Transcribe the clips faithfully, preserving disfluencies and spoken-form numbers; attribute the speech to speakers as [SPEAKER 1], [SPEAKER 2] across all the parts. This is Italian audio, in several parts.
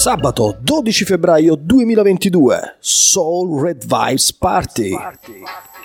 [SPEAKER 1] Sabato dodici febbraio duemilaventidue, Soul Red Vibes Party. Party.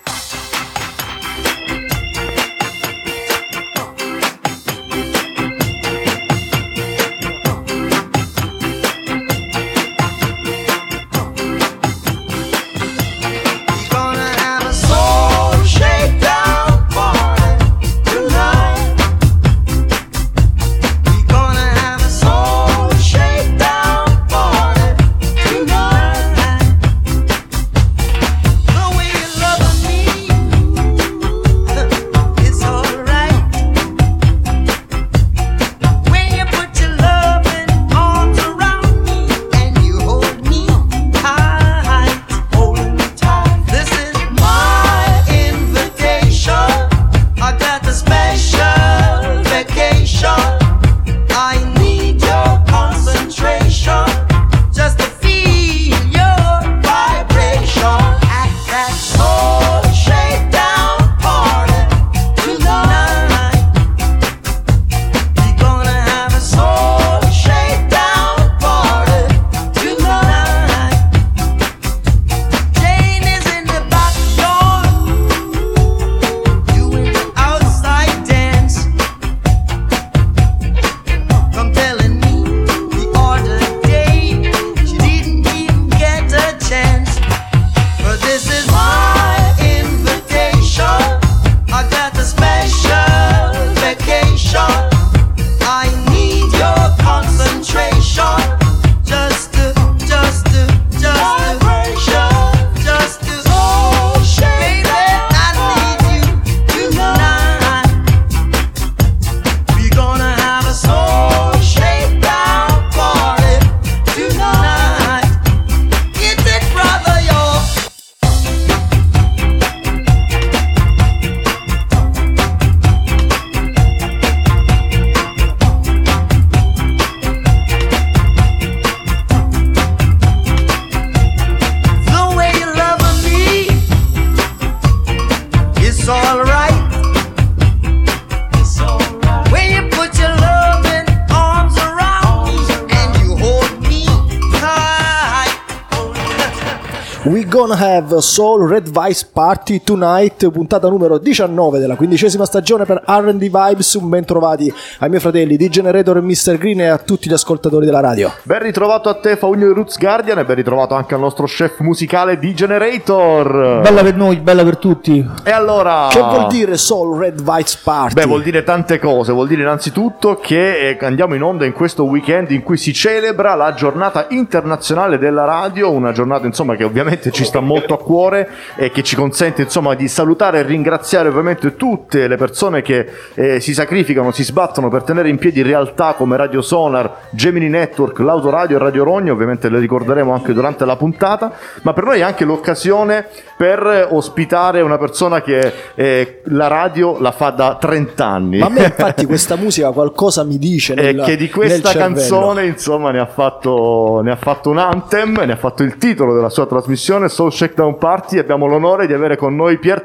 [SPEAKER 1] Gonna have Soul Red Vibes Party Tonight, puntata numero diciannove della quindicesima stagione per R and D Vibes. Un ben trovati ai miei fratelli D Generator e mister Green e a tutti gli ascoltatori della radio.
[SPEAKER 2] Ben ritrovato a te Faugno di Roots Guardian e ben ritrovato anche al nostro chef musicale D Generator.
[SPEAKER 3] Bella per noi, bella per tutti.
[SPEAKER 2] E allora,
[SPEAKER 1] che vuol dire Soul Red Vibes Party?
[SPEAKER 2] Beh, vuol dire tante cose. Vuol dire innanzitutto che eh, andiamo in onda in questo weekend in cui si celebra la giornata internazionale della radio, una giornata insomma che ovviamente ci sta molto a cuore e che ci consente insomma di salutare e ringraziare ovviamente tutte le persone che eh, si sacrificano, si sbattono per tenere in piedi realtà come Radio Sonar, Gemini Network, l'Autoradio e Radio Rogno. Ovviamente le ricorderemo anche durante la puntata, ma per noi è anche l'occasione per ospitare una persona che eh, la radio la fa da trenta anni.
[SPEAKER 1] Ma a me infatti questa musica qualcosa mi dice nel,
[SPEAKER 2] e che di questa canzone insomma ne ha fatto ne ha fatto un anthem, ne ha fatto il titolo della sua trasmissione Soul Shakedown Party. Abbiamo l'onore di avere con noi Pier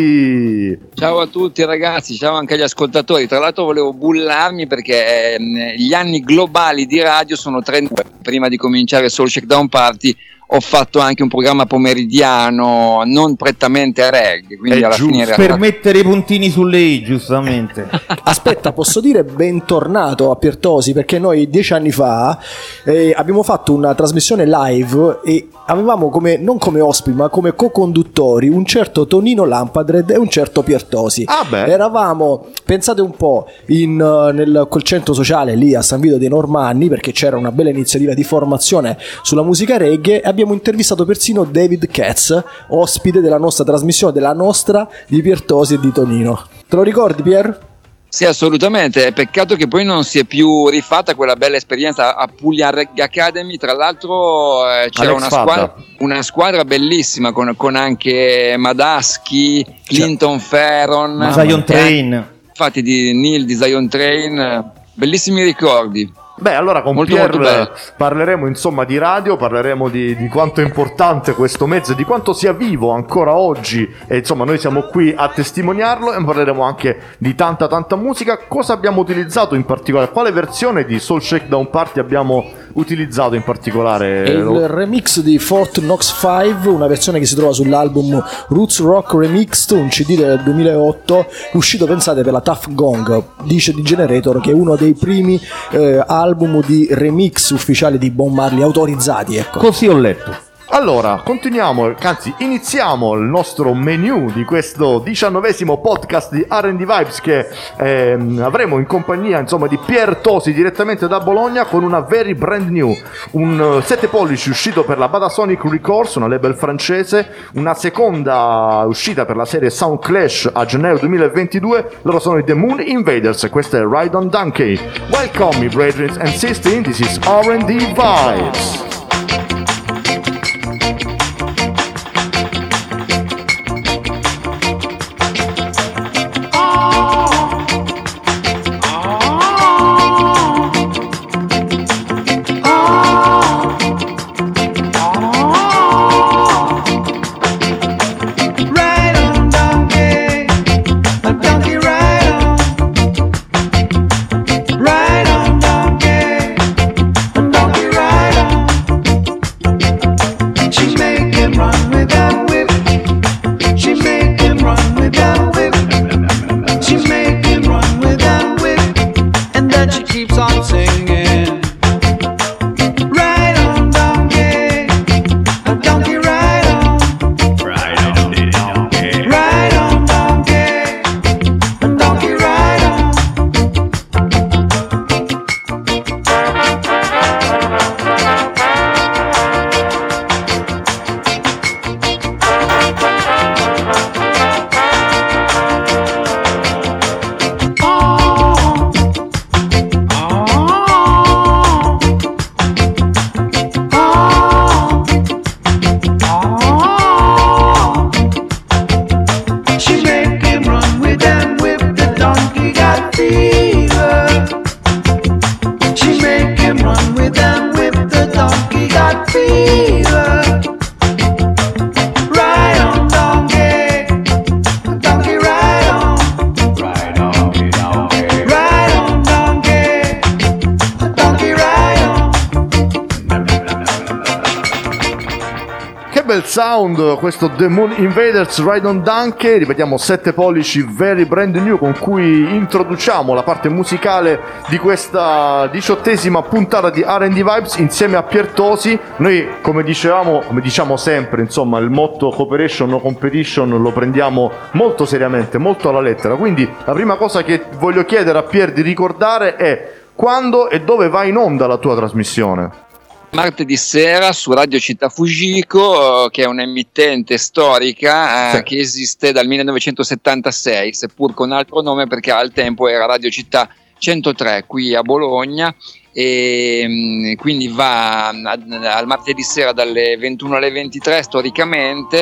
[SPEAKER 2] Tosi.
[SPEAKER 4] Ciao a tutti ragazzi, ciao anche agli ascoltatori. Tra l'altro volevo bullarmi perché eh, gli anni globali di radio sono trenta. Prima di cominciare Soul Shakedown Party ho fatto anche un programma pomeridiano non prettamente a reggae, quindi
[SPEAKER 2] è
[SPEAKER 4] alla
[SPEAKER 2] giusto,
[SPEAKER 4] fine era...
[SPEAKER 3] per mettere i puntini su lei, giustamente.
[SPEAKER 1] Aspetta, posso dire bentornato a Piertosi, perché noi dieci anni fa eh, abbiamo fatto una trasmissione live e avevamo come, non come ospiti ma come co-conduttori un certo Tonino Lampadred e un certo Piertosi.
[SPEAKER 2] Ah beh.
[SPEAKER 1] Eravamo, pensate un po', in, uh, nel, col centro sociale lì a San Vito dei Normanni, perché c'era una bella iniziativa di formazione sulla musica reggae, e abbiamo intervistato persino David Katz, ospite della nostra trasmissione, della nostra, di Piertosi e di Tonino. Te lo ricordi, Pier?
[SPEAKER 4] Sì, assolutamente. Peccato che poi non si è più rifatta quella bella esperienza a Puglia Reggae Academy. Tra l'altro eh, c'era una squadra, una squadra bellissima con, con anche Madaschi, Clinton Ferron,
[SPEAKER 3] Zion Train,
[SPEAKER 4] eh, infatti di Neil di Zion Train. Bellissimi ricordi.
[SPEAKER 2] Beh, allora con
[SPEAKER 4] molto,
[SPEAKER 2] Pier
[SPEAKER 4] molto
[SPEAKER 2] parleremo insomma di radio, parleremo di, di quanto è importante questo mezzo e di quanto sia vivo ancora oggi, e insomma noi siamo qui a testimoniarlo, e parleremo anche di tanta tanta musica. Cosa abbiamo utilizzato in particolare? Quale versione di Soul Shakedown Party abbiamo utilizzato in particolare?
[SPEAKER 1] È il remix di Fort Knox cinque, una versione che si trova sull'album Roots Rock Remixed, un C D del duemilaotto, uscito, pensate, per la Tuff Gong. Dice di Generator che è uno dei primi eh, album di remix ufficiali di Bob Marley autorizzati, ecco.
[SPEAKER 3] Così ho letto.
[SPEAKER 2] Allora, continuiamo, anzi iniziamo il nostro menu di questo diciannovesimo podcast di R and D Vibes che ehm, avremo in compagnia, insomma, di Pier Tosi direttamente da Bologna con una very brand new, un sette pollici uscito per la Badasonic Records, una label francese, una seconda uscita per la serie Sound Clash a gennaio duemilaventidue. Loro sono i The Moon Invaders e questo è Ride on Donkey. Welcome me brethren and sisters, this is R and D Vibes. Sound, questo The Moon Invaders Ride on Donkey, ripetiamo sette pollici very brand new con cui introduciamo la parte musicale di questa diciottesima puntata di R and D Vibes insieme a Pier Tosi. Noi, come dicevamo, come diciamo sempre, insomma, il motto cooperation no competition lo prendiamo molto seriamente, molto alla lettera, quindi la prima cosa che voglio chiedere a Pier di ricordare è quando e dove va in onda la tua trasmissione.
[SPEAKER 4] Martedì sera su Radio Città Fujiko, che è un'emittente storica eh, sì. che esiste dal millenovecentosettantasei, seppur con altro nome perché al tempo era Radio Città centotré qui a Bologna, e quindi va al martedì sera dalle ventuno alle ventitré storicamente,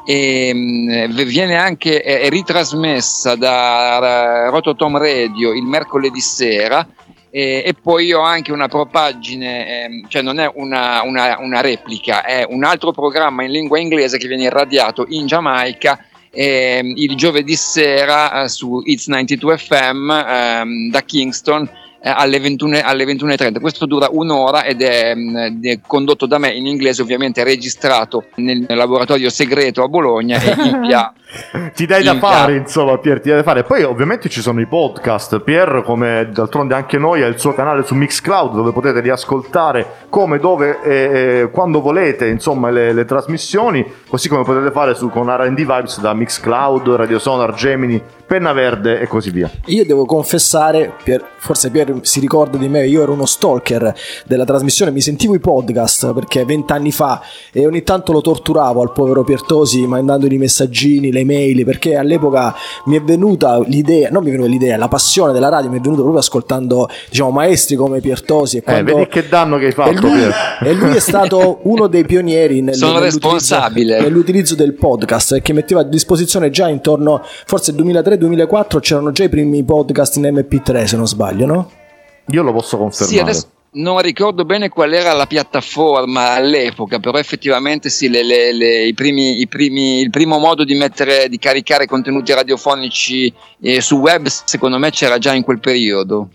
[SPEAKER 4] e viene anche è ritrasmessa da Rototom Radio il mercoledì sera. E, e poi ho anche una propaggine, ehm, cioè non è una, una, una replica, è un altro programma in lingua inglese che viene irradiato in Giamaica ehm, il giovedì sera eh, su It's novantadue F M ehm, da Kingston eh, alle ventuno e trenta. Questo dura un'ora ed è, mh, è condotto da me in inglese, ovviamente registrato nel, nel laboratorio segreto a Bologna e in via
[SPEAKER 2] ti dai da fare, insomma, Pier, ti dai da fare. Poi ovviamente ci sono i podcast. Pier, come d'altronde anche noi, ha il suo canale su Mixcloud dove potete riascoltare come, dove e eh, quando volete, insomma, le, le trasmissioni, così come potete fare su, con R and D Vibes da Mixcloud, Radio Sonar, Gemini, Penna Verde e così via.
[SPEAKER 1] Io devo confessare, Pier, forse Pier si ricorda di me, io ero uno stalker della trasmissione, mi sentivo i podcast perché vent'anni fa e ogni tanto lo torturavo al povero Pier Tosi mandandogli i messaggini, le mail, perché all'epoca mi è venuta l'idea, non mi è venuta l'idea, la passione della radio mi è venuta proprio ascoltando, diciamo, maestri come Pier Tosi. E quando...
[SPEAKER 2] eh, vedi che danno che hai fatto,
[SPEAKER 1] e lui,
[SPEAKER 2] Pier.
[SPEAKER 1] E lui è stato uno dei pionieri nel,
[SPEAKER 4] Sono
[SPEAKER 1] nell'utilizzo,
[SPEAKER 4] responsabile
[SPEAKER 1] nell'utilizzo del podcast, che metteva a disposizione già intorno, forse duemilatré duemilaquattro, c'erano già i primi podcast in M P tre, se non sbaglio, no?
[SPEAKER 2] Io lo posso confermare.
[SPEAKER 4] Sì, adesso non ricordo bene qual era la piattaforma all'epoca, però effettivamente sì, le, le, le, i primi, i primi, il primo modo di mettere, di caricare contenuti radiofonici eh, su web, secondo me c'era già in quel periodo.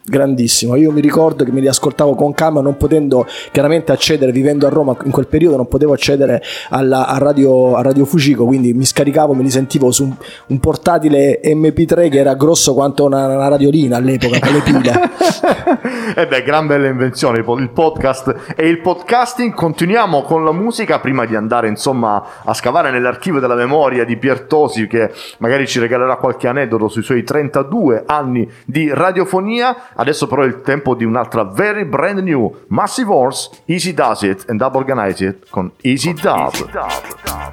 [SPEAKER 1] grandissimo. Io mi ricordo che me li ascoltavo con calma, non potendo chiaramente accedere, vivendo a Roma in quel periodo, non potevo accedere alla, a, radio, a Radio Fucico, quindi mi scaricavo, me li sentivo su un, un portatile emme pi tre che era grosso quanto una, una radiolina all'epoca, con le pile.
[SPEAKER 2] E beh, gran bella invenzione, il podcast e il podcasting. Continuiamo con la musica prima di andare insomma a scavare nell'archivio della memoria di Pier Tosi, che magari ci regalerà qualche aneddoto sui suoi trentadue anni di radiofonia. Adesso però è il tempo di un'altra very brand new Massive Horse, Easy Does It and Dub Organize It con Easy Dub. Easy Dub.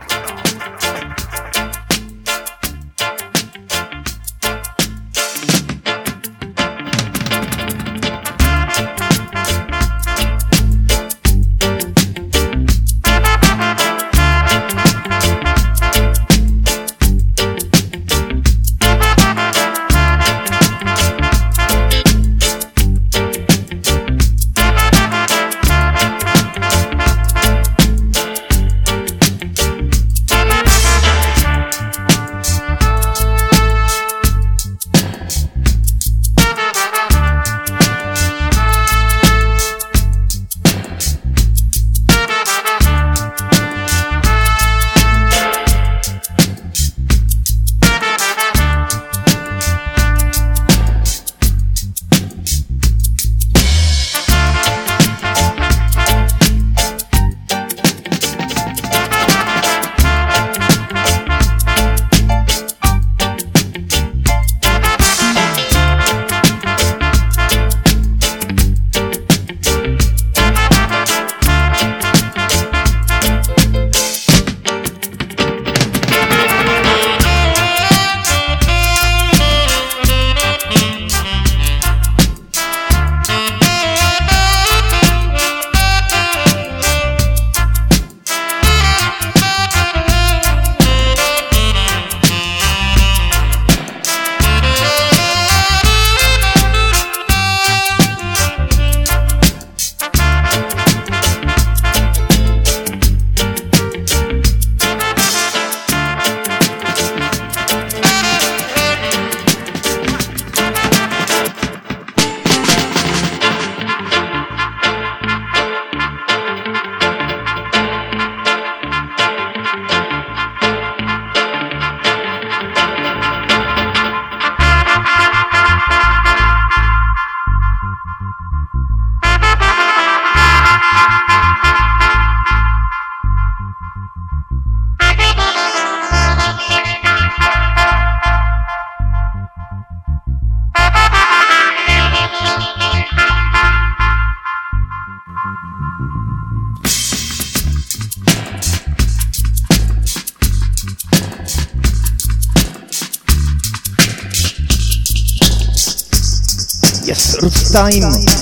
[SPEAKER 3] Yes, Roots Time.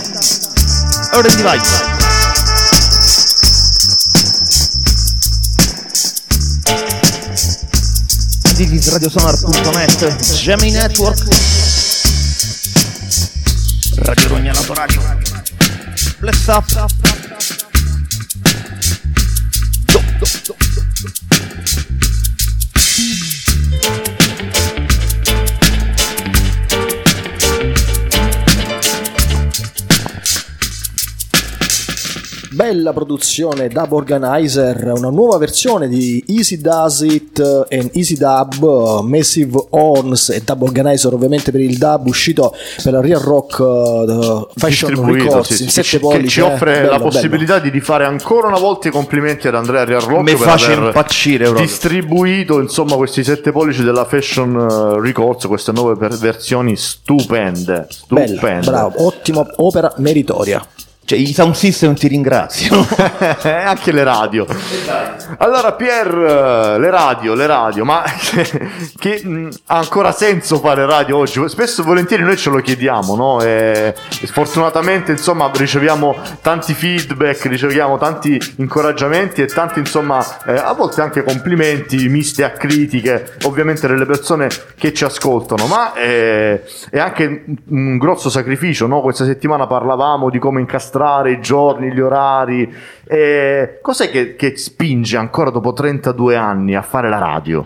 [SPEAKER 3] Ora il device. This is radiosonar punto net, Gemini Network, Radio Rogna Radio. Bless up. Do, do, do, do.
[SPEAKER 1] Bella produzione Dub Organizer, una nuova versione di Easy Does It and Easy Dub, Massive Horns e Dub Organizer ovviamente per il dub, uscito per la Real Rock uh, Fashion Records,
[SPEAKER 2] sì,
[SPEAKER 1] in
[SPEAKER 2] sì,
[SPEAKER 1] sette
[SPEAKER 2] che
[SPEAKER 1] pollici,
[SPEAKER 2] ci offre
[SPEAKER 1] eh, bello,
[SPEAKER 2] la possibilità bello. di fare ancora una volta i complimenti ad Andrea Real Rock
[SPEAKER 3] Mi
[SPEAKER 2] per
[SPEAKER 3] face
[SPEAKER 2] aver
[SPEAKER 3] impazzire proprio.
[SPEAKER 2] distribuito insomma questi sette pollici della Fashion Records, queste nuove per- versioni stupende, stupende.
[SPEAKER 1] Bella, bravo, ottima opera meritoria.
[SPEAKER 3] Cioè, i sound system ti ringraziano.
[SPEAKER 2] Anche le radio. Allora Pier, le radio, le radio, ma che mh, ha ancora senso fare radio oggi? Spesso e volentieri noi ce lo chiediamo, no? E, e sfortunatamente insomma riceviamo tanti feedback, riceviamo tanti incoraggiamenti e tanti insomma eh, a volte anche complimenti misti a critiche, ovviamente delle persone che ci ascoltano, ma è, è anche un grosso sacrificio, no? Questa settimana parlavamo di come incastrare i giorni, gli orari. Eh, cos'è che, che spinge ancora dopo trentadue anni a fare la radio?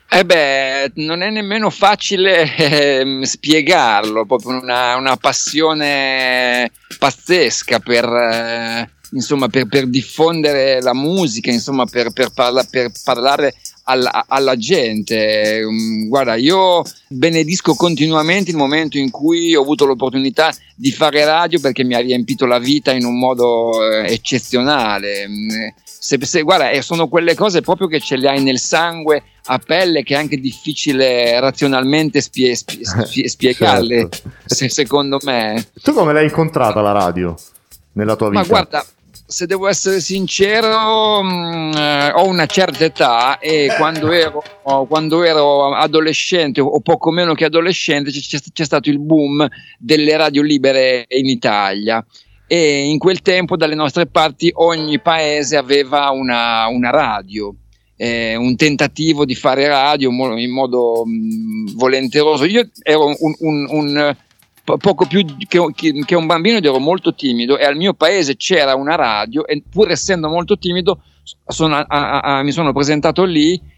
[SPEAKER 4] Eh beh, non è nemmeno facile eh, spiegarlo, proprio una, una passione pazzesca per, eh, insomma, per, per diffondere la musica, insomma, per, per, parla, per parlare alla, alla gente. Guarda, io benedisco continuamente il momento in cui ho avuto l'opportunità di fare radio, perché mi ha riempito la vita in un modo eh, eccezionale. Se, se, guarda, sono quelle cose proprio che ce le hai nel sangue a pelle, che è anche difficile razionalmente spie, spie, spie, spiegarle, certo. se, secondo me.
[SPEAKER 2] Tu come l'hai incontrata la radio nella tua vita?
[SPEAKER 4] Ma guarda, se devo essere sincero, mh, ho una certa età e quando ero, quando ero adolescente o poco meno che adolescente c'è, c'è stato il boom delle radio libere in Italia. E in quel tempo dalle nostre parti ogni paese aveva una, una radio, eh, un tentativo di fare radio in modo mh, volenteroso. Io ero un, un, un poco più che, che un bambino ed ero molto timido, e al mio paese c'era una radio e pur essendo molto timido sono, a, a, a, mi sono presentato lì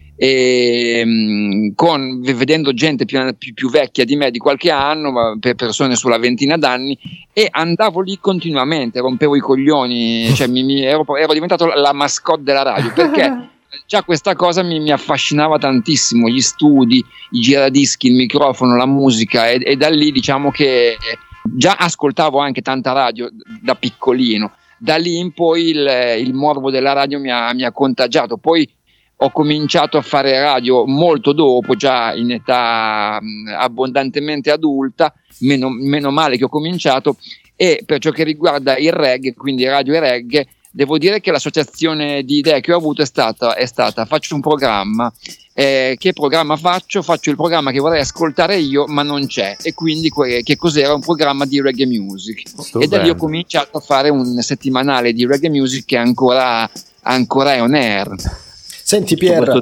[SPEAKER 4] e mh, con, vedendo gente più, più, più vecchia di me di qualche anno, per persone sulla ventina d'anni, e andavo lì continuamente, rompevo i coglioni, cioè mi, mi, ero, ero diventato la mascotte della radio, perché già questa cosa mi, mi affascinava tantissimo, gli studi, i giradischi, il microfono, la musica, e, e da lì diciamo che già ascoltavo anche tanta radio da piccolino. Da lì in poi il, il morbo della radio mi ha, mi ha contagiato. Poi ho cominciato a fare radio molto dopo, già in età mh, abbondantemente adulta, meno, meno male che ho cominciato. E per ciò che riguarda il reggae, quindi radio e reggae, devo dire che l'associazione di idee che ho avuto è stata, è stata faccio un programma, eh, che programma faccio? Faccio il programma che vorrei ascoltare io ma non c'è, e quindi que- che cos'era? Un programma di reggae music. Sto e da lì ho cominciato a fare un settimanale di reggae music che ancora, ancora è on air.
[SPEAKER 1] Senti Pier,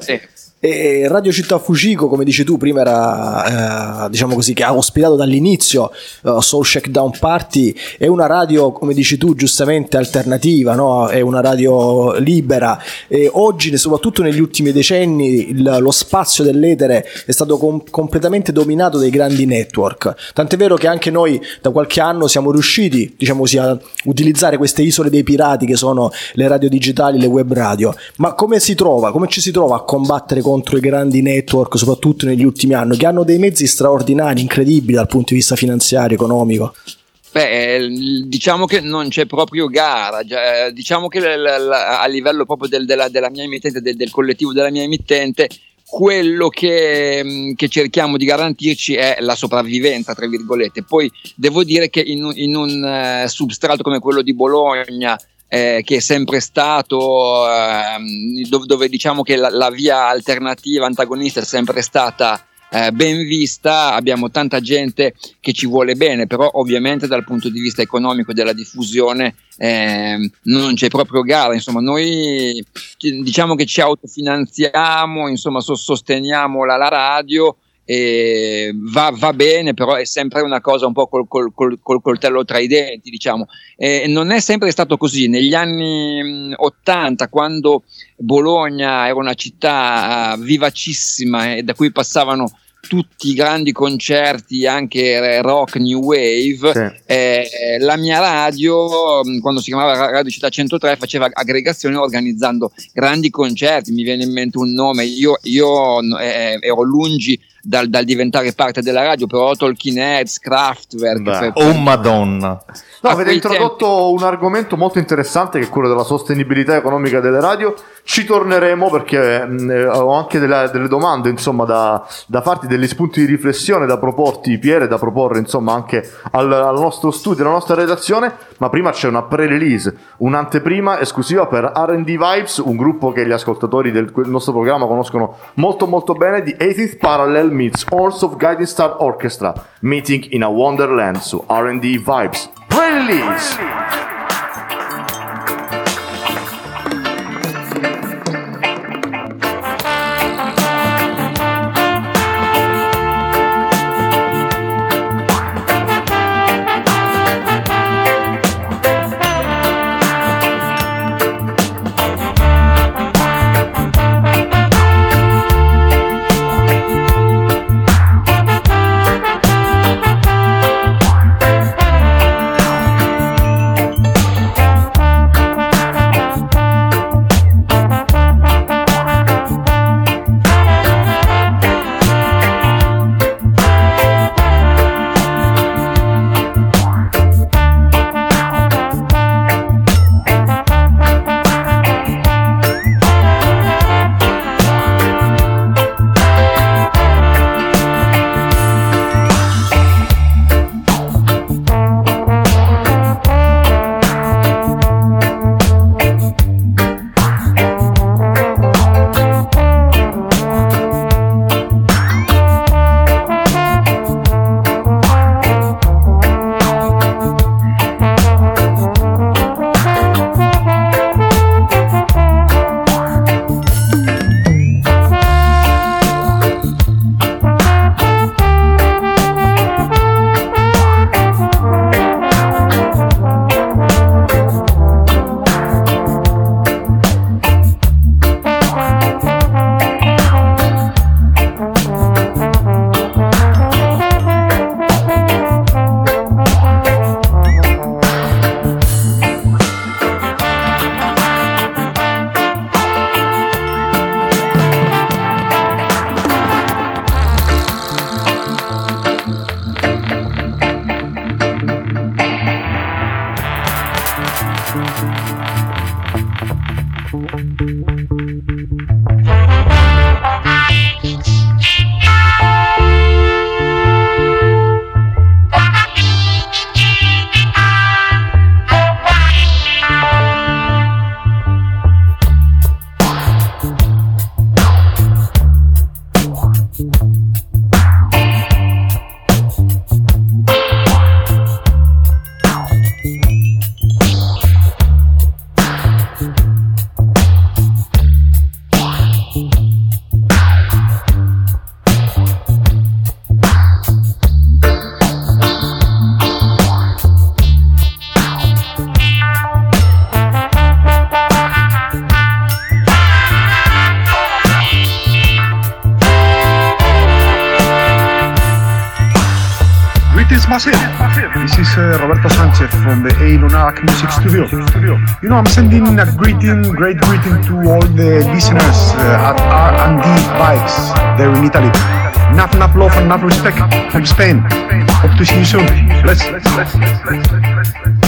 [SPEAKER 1] e Radio Città Fucico, come dici tu prima, era eh, diciamo così, che ha ospitato dall'inizio uh, Soul Shakedown Party. È una radio, come dici tu giustamente, alternativa, no? È una radio libera, e oggi, soprattutto negli ultimi decenni, il, lo spazio dell'etere è stato com- completamente dominato dai grandi network, tant'è vero che anche noi da qualche anno siamo riusciti, diciamo così, a utilizzare queste isole dei pirati che sono le radio digitali, le web radio. Ma come si trova, come ci si trova a combattere contro i grandi network, soprattutto negli ultimi anni, che hanno dei mezzi straordinari, incredibili dal punto di vista finanziario, economico?
[SPEAKER 4] Beh, diciamo che non c'è proprio gara, diciamo che a livello proprio del, della, della mia emittente, del, del collettivo della mia emittente, quello che, che cerchiamo di garantirci è la sopravvivenza, tra virgolette. Poi devo dire che in, in un uh, substrato come quello di Bologna, Eh, che è sempre stato eh, dove, dove diciamo che la, la via alternativa antagonista è sempre stata eh, ben vista, abbiamo tanta gente che ci vuole bene, però ovviamente dal punto di vista economico della diffusione eh, non c'è proprio gara. Insomma, noi diciamo che ci autofinanziamo, insomma sosteniamo la, la radio, e va, va bene, però è sempre una cosa un po' col, col, col, col coltello tra i denti, diciamo. E non è sempre stato così. Negli anni ottanta, quando Bologna era una città vivacissima e da cui passavano tutti i grandi concerti, anche rock, new wave, sì. eh, la mia radio, quando si chiamava Radio Città centotré, faceva aggregazione organizzando grandi concerti. Mi viene in mente un nome, io, io eh, ero lungi dal, dal diventare parte della radio, però Talking Heads, Kraftwerk, per, per...
[SPEAKER 3] oh madonna.
[SPEAKER 2] No, avete introdotto tempi un argomento molto interessante, che è quello della sostenibilità economica delle radio. Ci torneremo, perché mh, ho anche delle, delle domande, insomma, da, da farti, degli spunti di riflessione da proporti, Pier, da proporre, insomma, anche al, al nostro studio, alla nostra redazione. Ma prima c'è una pre-release, un'anteprima esclusiva per R and D Vibes, un gruppo che gli ascoltatori del nostro programma conoscono molto molto bene, di eightieth Parallel meets Horns of Guiding Star Orchestra, Meeting in a Wonderland, su R and D Vibes. Pre-release!
[SPEAKER 5] massive. This is uh, Roberto Sanchez from the A Lunac Music Studio. You know, I'm sending a greeting, great greeting to all the listeners uh, at R and D Vibes there in Italy. Enough, enough love and enough respect from Spain. Hope to see you soon. Let's, let's, let's, let's, let's, let's, let's.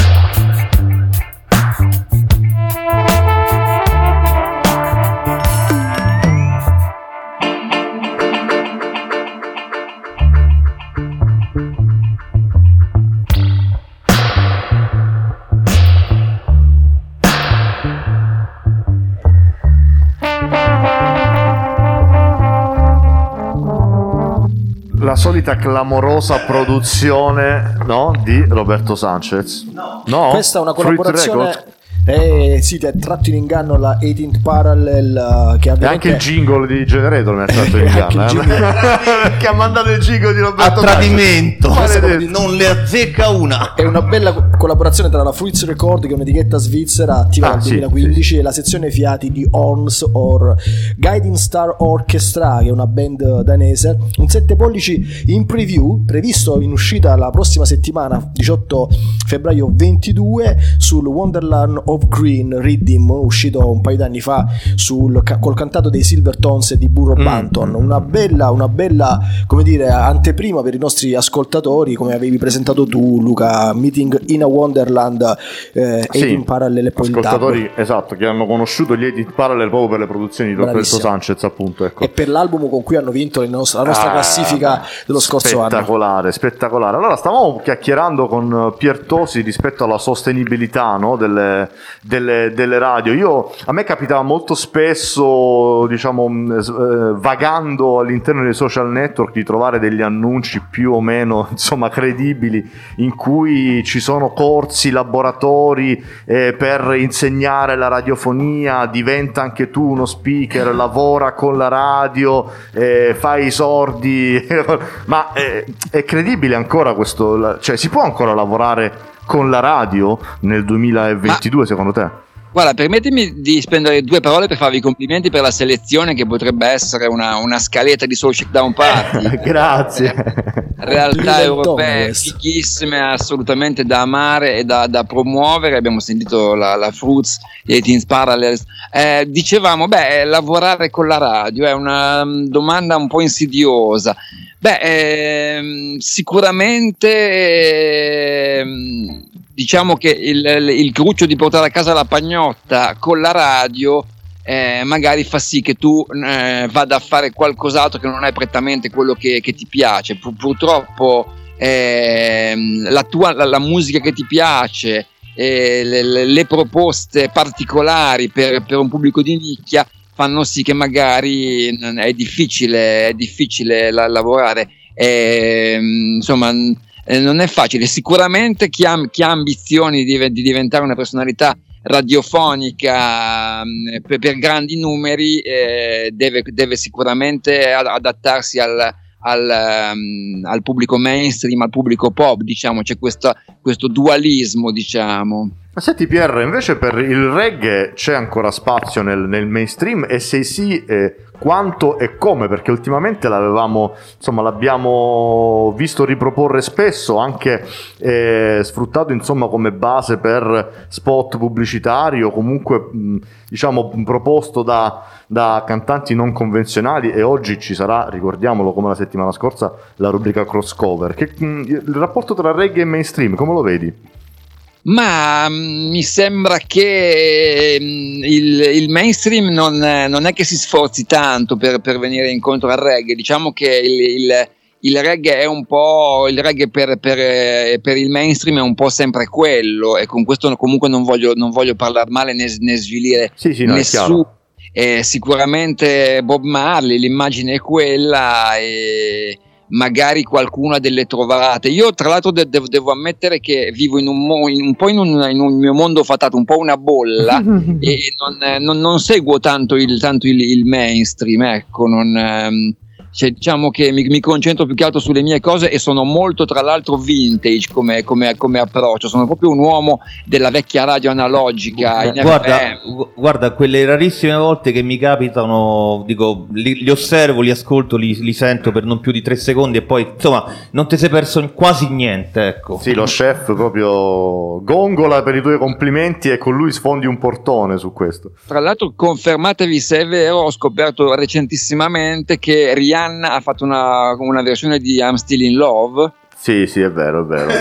[SPEAKER 2] La solita clamorosa produzione, no, di Roberto Sanchez.
[SPEAKER 1] No,
[SPEAKER 2] no?
[SPEAKER 1] Questa è una
[SPEAKER 2] Fruit
[SPEAKER 1] collaborazione.
[SPEAKER 2] Records?
[SPEAKER 1] Eh, sì, ti ha tratto in inganno la eighteenth Parallel, uh, che
[SPEAKER 2] E anche il jingle di Generator mi ha tratto in inganno, eh? Che ha mandato il jingle di Roberto
[SPEAKER 6] a tradimento,
[SPEAKER 2] Sanchez.
[SPEAKER 6] non le azzecca una.
[SPEAKER 1] È una bella co- collaborazione tra la Fruits Record, che è un'etichetta svizzera attiva
[SPEAKER 2] Ah,
[SPEAKER 1] dal
[SPEAKER 2] sì,
[SPEAKER 1] duemilaquindici,
[SPEAKER 2] sì, sì.
[SPEAKER 1] e la sezione fiati di Horns or Guiding Star Orchestra, che è una band danese. Un sette pollici in preview, previsto in uscita la prossima settimana, diciotto febbraio ventidue, sul Wonderland of Green Rhythm, uscito un paio d'anni fa sul, col cantato dei Silvertones e di Burro
[SPEAKER 2] Mm.
[SPEAKER 1] Banton. Una bella, una bella, come dire, anteprima per i nostri ascoltatori, come avevi presentato tu, Luca, Meeting in a Wonderland, eh,
[SPEAKER 2] Sì,
[SPEAKER 1] eighteenth Parallel e poi il
[SPEAKER 2] ascoltatori,
[SPEAKER 1] dub.
[SPEAKER 2] esatto, che hanno conosciuto gli eighteenth Parallel proprio per le produzioni di Roberto
[SPEAKER 1] Bravissimo.
[SPEAKER 2] Sanchez, appunto, ecco.
[SPEAKER 1] E per l'album con cui hanno vinto il nostro- la nostra
[SPEAKER 2] Ah,
[SPEAKER 1] classifica dello scorso anno.
[SPEAKER 2] Spettacolare, spettacolare. Allora, stavamo chiacchierando con Piertosi rispetto alla sostenibilità, no, delle, delle, delle radio. Io, a me capitava molto spesso, diciamo, mh, s- eh, vagando all'interno dei social network, di trovare degli annunci più o meno, insomma, credibili, in cui ci sono corsi, laboratori eh, per insegnare la radiofonia, diventa anche tu uno speaker, lavora con la radio, eh, fai i sordi. Ma eh, è credibile ancora questo? la- Cioè, si può ancora lavorare con la radio nel duemilaventidue, secondo te?
[SPEAKER 4] Guarda, permettimi di spendere due parole per farvi i complimenti per la selezione, che potrebbe essere una, una scaletta di Soul Shakedown Party.
[SPEAKER 2] Grazie.
[SPEAKER 4] Realtà
[SPEAKER 1] Livello
[SPEAKER 4] europee
[SPEAKER 1] questo.
[SPEAKER 4] fighissime, assolutamente da amare e da, da promuovere. Abbiamo sentito la, la Fruits, gli eighteenth Parallels. Eh, dicevamo, beh, lavorare con la radio è una mm, domanda un po' insidiosa. Beh, ehm, sicuramente ehm, diciamo che il, il cruccio di portare a casa la pagnotta con la radio eh, magari fa sì che tu eh, vada a fare qualcos'altro che non è prettamente quello che, che ti piace. Pur- purtroppo ehm, la tua la, la musica che ti piace, eh, le, le- le proposte particolari per, per un pubblico di nicchia fanno sì che magari mm, è difficile, è difficile la- lavorare. Ehm, insomma, n- eh, non è facile. Sicuramente chi ha, chi ha ambizioni di, di diventare una personalità radiofonica mh, per, per grandi numeri eh, deve, deve sicuramente ad- adattarsi al, al, um, al pubblico mainstream, al pubblico pop, diciamo. C'è questo, questo dualismo, diciamo.
[SPEAKER 2] Ma senti Pierre, invece per il reggae c'è ancora spazio nel, nel mainstream, e se sì, eh, quanto e come? Perché ultimamente l'avevamo, insomma, l'abbiamo visto riproporre spesso, anche eh, sfruttato, insomma, come base per spot pubblicitari, o comunque mh, diciamo proposto da, da cantanti non convenzionali. E oggi ci sarà, ricordiamolo, come la settimana scorsa, la rubrica crossover. Che, mh, il rapporto tra reggae e mainstream, come lo vedi?
[SPEAKER 4] Ma mh, mi sembra che mh, il, il mainstream non, non è che si sforzi tanto per, per venire incontro al reggae. Diciamo che il, il, il reggae è un po' il reggae per, per, per il mainstream è un po' sempre quello, e con questo comunque non voglio, non voglio parlare male né, né svilire
[SPEAKER 2] Sì, sì, no, è chiaro.
[SPEAKER 4] nessuno. Eh, sicuramente Bob Marley, l'immagine è quella, e magari qualcuno ha delle trovate. Io tra l'altro de- devo, devo ammettere che vivo in un, mo- in un po' in un, in un mio mondo fatato, un po' una bolla, e non, eh, non, non seguo tanto il, tanto il, il mainstream, ecco, non, ehm, cioè, diciamo che mi, mi concentro più che altro sulle mie cose e sono molto tra l'altro vintage come, come, come approccio, sono proprio un uomo della vecchia radio analogica.
[SPEAKER 6] Eh, guarda, guarda, quelle rarissime volte che mi capitano, dico, li, li osservo, li ascolto, li, li sento per non più di tre secondi e poi insomma non ti sei perso quasi niente, ecco.
[SPEAKER 2] Sì, lo chef proprio gongola per i tuoi complimenti e con lui sfondi un portone su questo.
[SPEAKER 4] Tra l'altro confermatevi se è vero, ho scoperto recentissimamente che Rihanna ha fatto una, una versione di I'm Still in Love.
[SPEAKER 2] Sì, sì, è vero, è vero.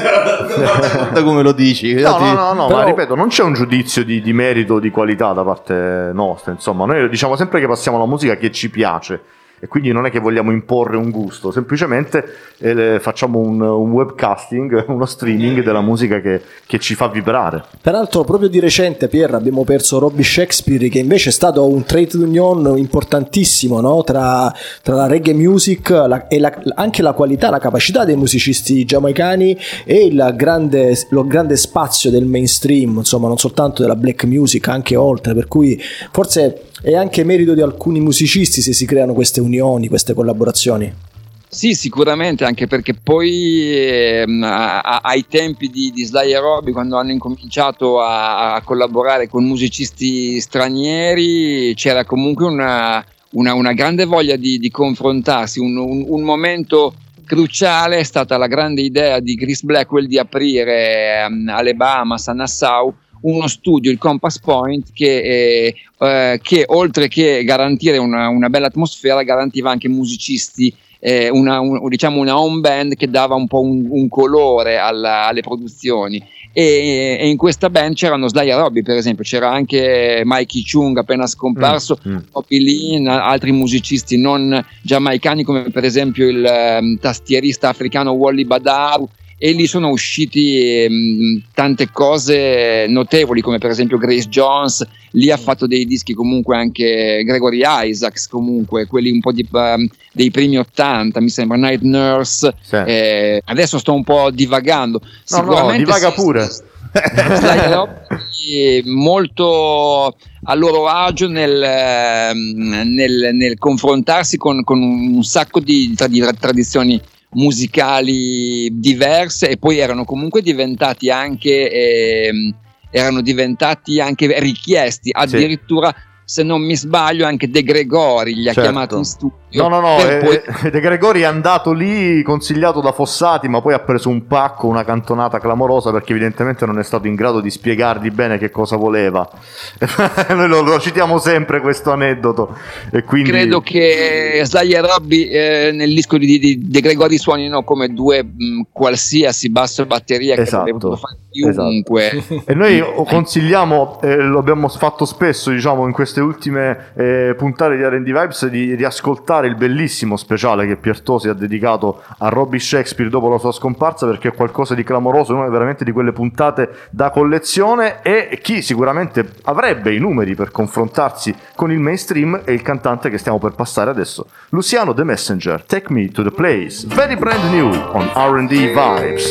[SPEAKER 6] Guarda come lo dici.
[SPEAKER 2] No, no, no, no,
[SPEAKER 1] Però...
[SPEAKER 2] ma ripeto, non c'è un giudizio di, di merito, di qualità da parte nostra, insomma, noi diciamo sempre che passiamo la musica che ci piace. E quindi non è che vogliamo imporre un gusto, semplicemente eh, facciamo un, un webcasting, uno streaming della musica che, che ci fa vibrare.
[SPEAKER 1] Peraltro proprio di recente, Pier, abbiamo perso Robbie Shakespeare, che invece è stato un trade union importantissimo, no? tra, tra la reggae music la, e la, anche la qualità, la capacità dei musicisti giamaicani e il grande, lo grande spazio del mainstream, insomma non soltanto della black music, anche oltre, per cui forse è anche merito di alcuni musicisti se si creano queste unioni, queste collaborazioni.
[SPEAKER 4] Sì, sicuramente, anche perché poi eh, a, a, ai tempi di, di Sly e Robbie, quando hanno incominciato a, a collaborare con musicisti stranieri, c'era comunque una, una, una grande voglia di, di confrontarsi, un, un, un momento cruciale è stata la grande idea di Chris Blackwell di aprire um, alle Bahamas, a Nassau, uno studio, il Compass Point, che, eh, eh, che oltre che garantire una, una bella atmosfera garantiva anche musicisti, eh, una, un, diciamo una home band che dava un po' un, un colore alla, alle produzioni, e, e in questa band c'erano Sly e Robbie, per esempio, c'era anche Mikey Chung appena scomparso, mm, mm. Bobby Lee, altri musicisti non giamaicani come per esempio il um, tastierista africano Wally Badaru, e lì sono usciti ehm, tante cose notevoli, come per esempio Grace Jones. Lì ha fatto dei dischi comunque anche Gregory Isaacs, comunque quelli un po' di, um, dei primi ottanta, mi sembra, Night Nurse, sì. eh, adesso sto un po' divagando.
[SPEAKER 2] No,
[SPEAKER 4] sicuramente
[SPEAKER 2] no, divaga
[SPEAKER 4] sì,
[SPEAKER 2] pure.
[SPEAKER 4] Sì, molto a loro agio nel, nel, nel confrontarsi con, con un sacco di, di tradizioni musicali diverse, e poi erano comunque diventati anche eh, erano diventati anche richiesti, addirittura sì. Se non mi sbaglio anche De Gregori li ha certo. chiamati in studio.
[SPEAKER 2] No, no, no, eh,
[SPEAKER 4] poi...
[SPEAKER 2] De Gregori è andato lì consigliato da Fossati, ma poi ha preso un pacco, una cantonata clamorosa, perché evidentemente non è stato in grado di spiegargli bene che cosa voleva. Noi lo, lo citiamo sempre questo aneddoto. E quindi... Credo
[SPEAKER 4] che Sly e Robbie eh, nel disco di, di De Gregori suonino come due mh, qualsiasi basso e batteria che
[SPEAKER 2] esatto.
[SPEAKER 4] avrebbero fatto chiunque.
[SPEAKER 2] Esatto. E noi consigliamo, eh, lo abbiamo fatto spesso, diciamo, in queste ultime eh, puntate di R and D Vibes, di, di ascoltare il bellissimo speciale che Piertosi ha dedicato a Robbie Shakespeare dopo la sua scomparsa, perché è qualcosa di clamoroso, una veramente di quelle puntate da collezione, e chi sicuramente avrebbe i numeri per confrontarsi con il mainstream è il cantante che stiamo per passare adesso, Luciano The Messenger, Take Me to the Place, very brand new on R and D Vibes.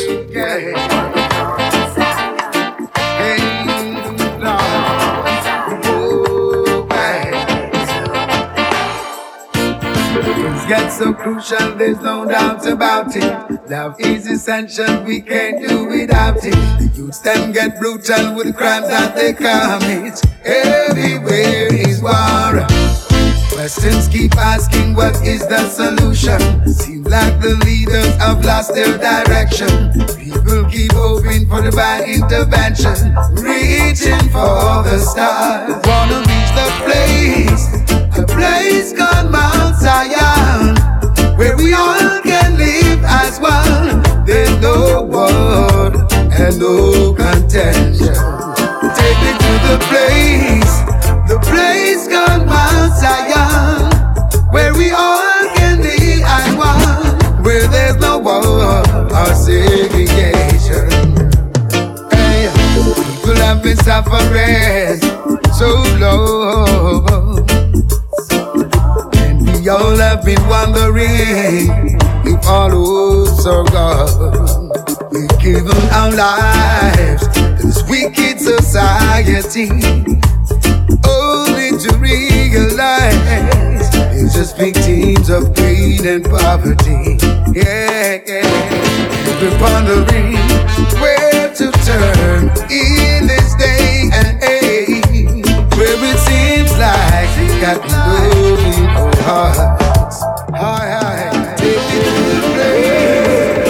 [SPEAKER 7] Get so crucial, there's no doubt about it. Love is essential, we can't do without it. The youths them get brutal with the crimes that they commit. Everywhere is war. Questions keep asking, what is the solution? Seems like the leaders have lost their direction. People keep hoping for divine intervention, reaching for the stars. Wanna reach the place, a place called Mount Zion, where we all can live as one. There's no war and no contention. Take me to the place, the place called Mount Zion, where we all can live as one, where there's no war or segregation. Hey, people have been suffering so long, and we all have been wondering if all hopes are gone. We've given our lives to this wicked society, only to realize is just victims of greed and poverty. Yeah, yeah. We're pondering where to turn in this day and age, where it seems like we got no people hearts. High, high, take me to the place.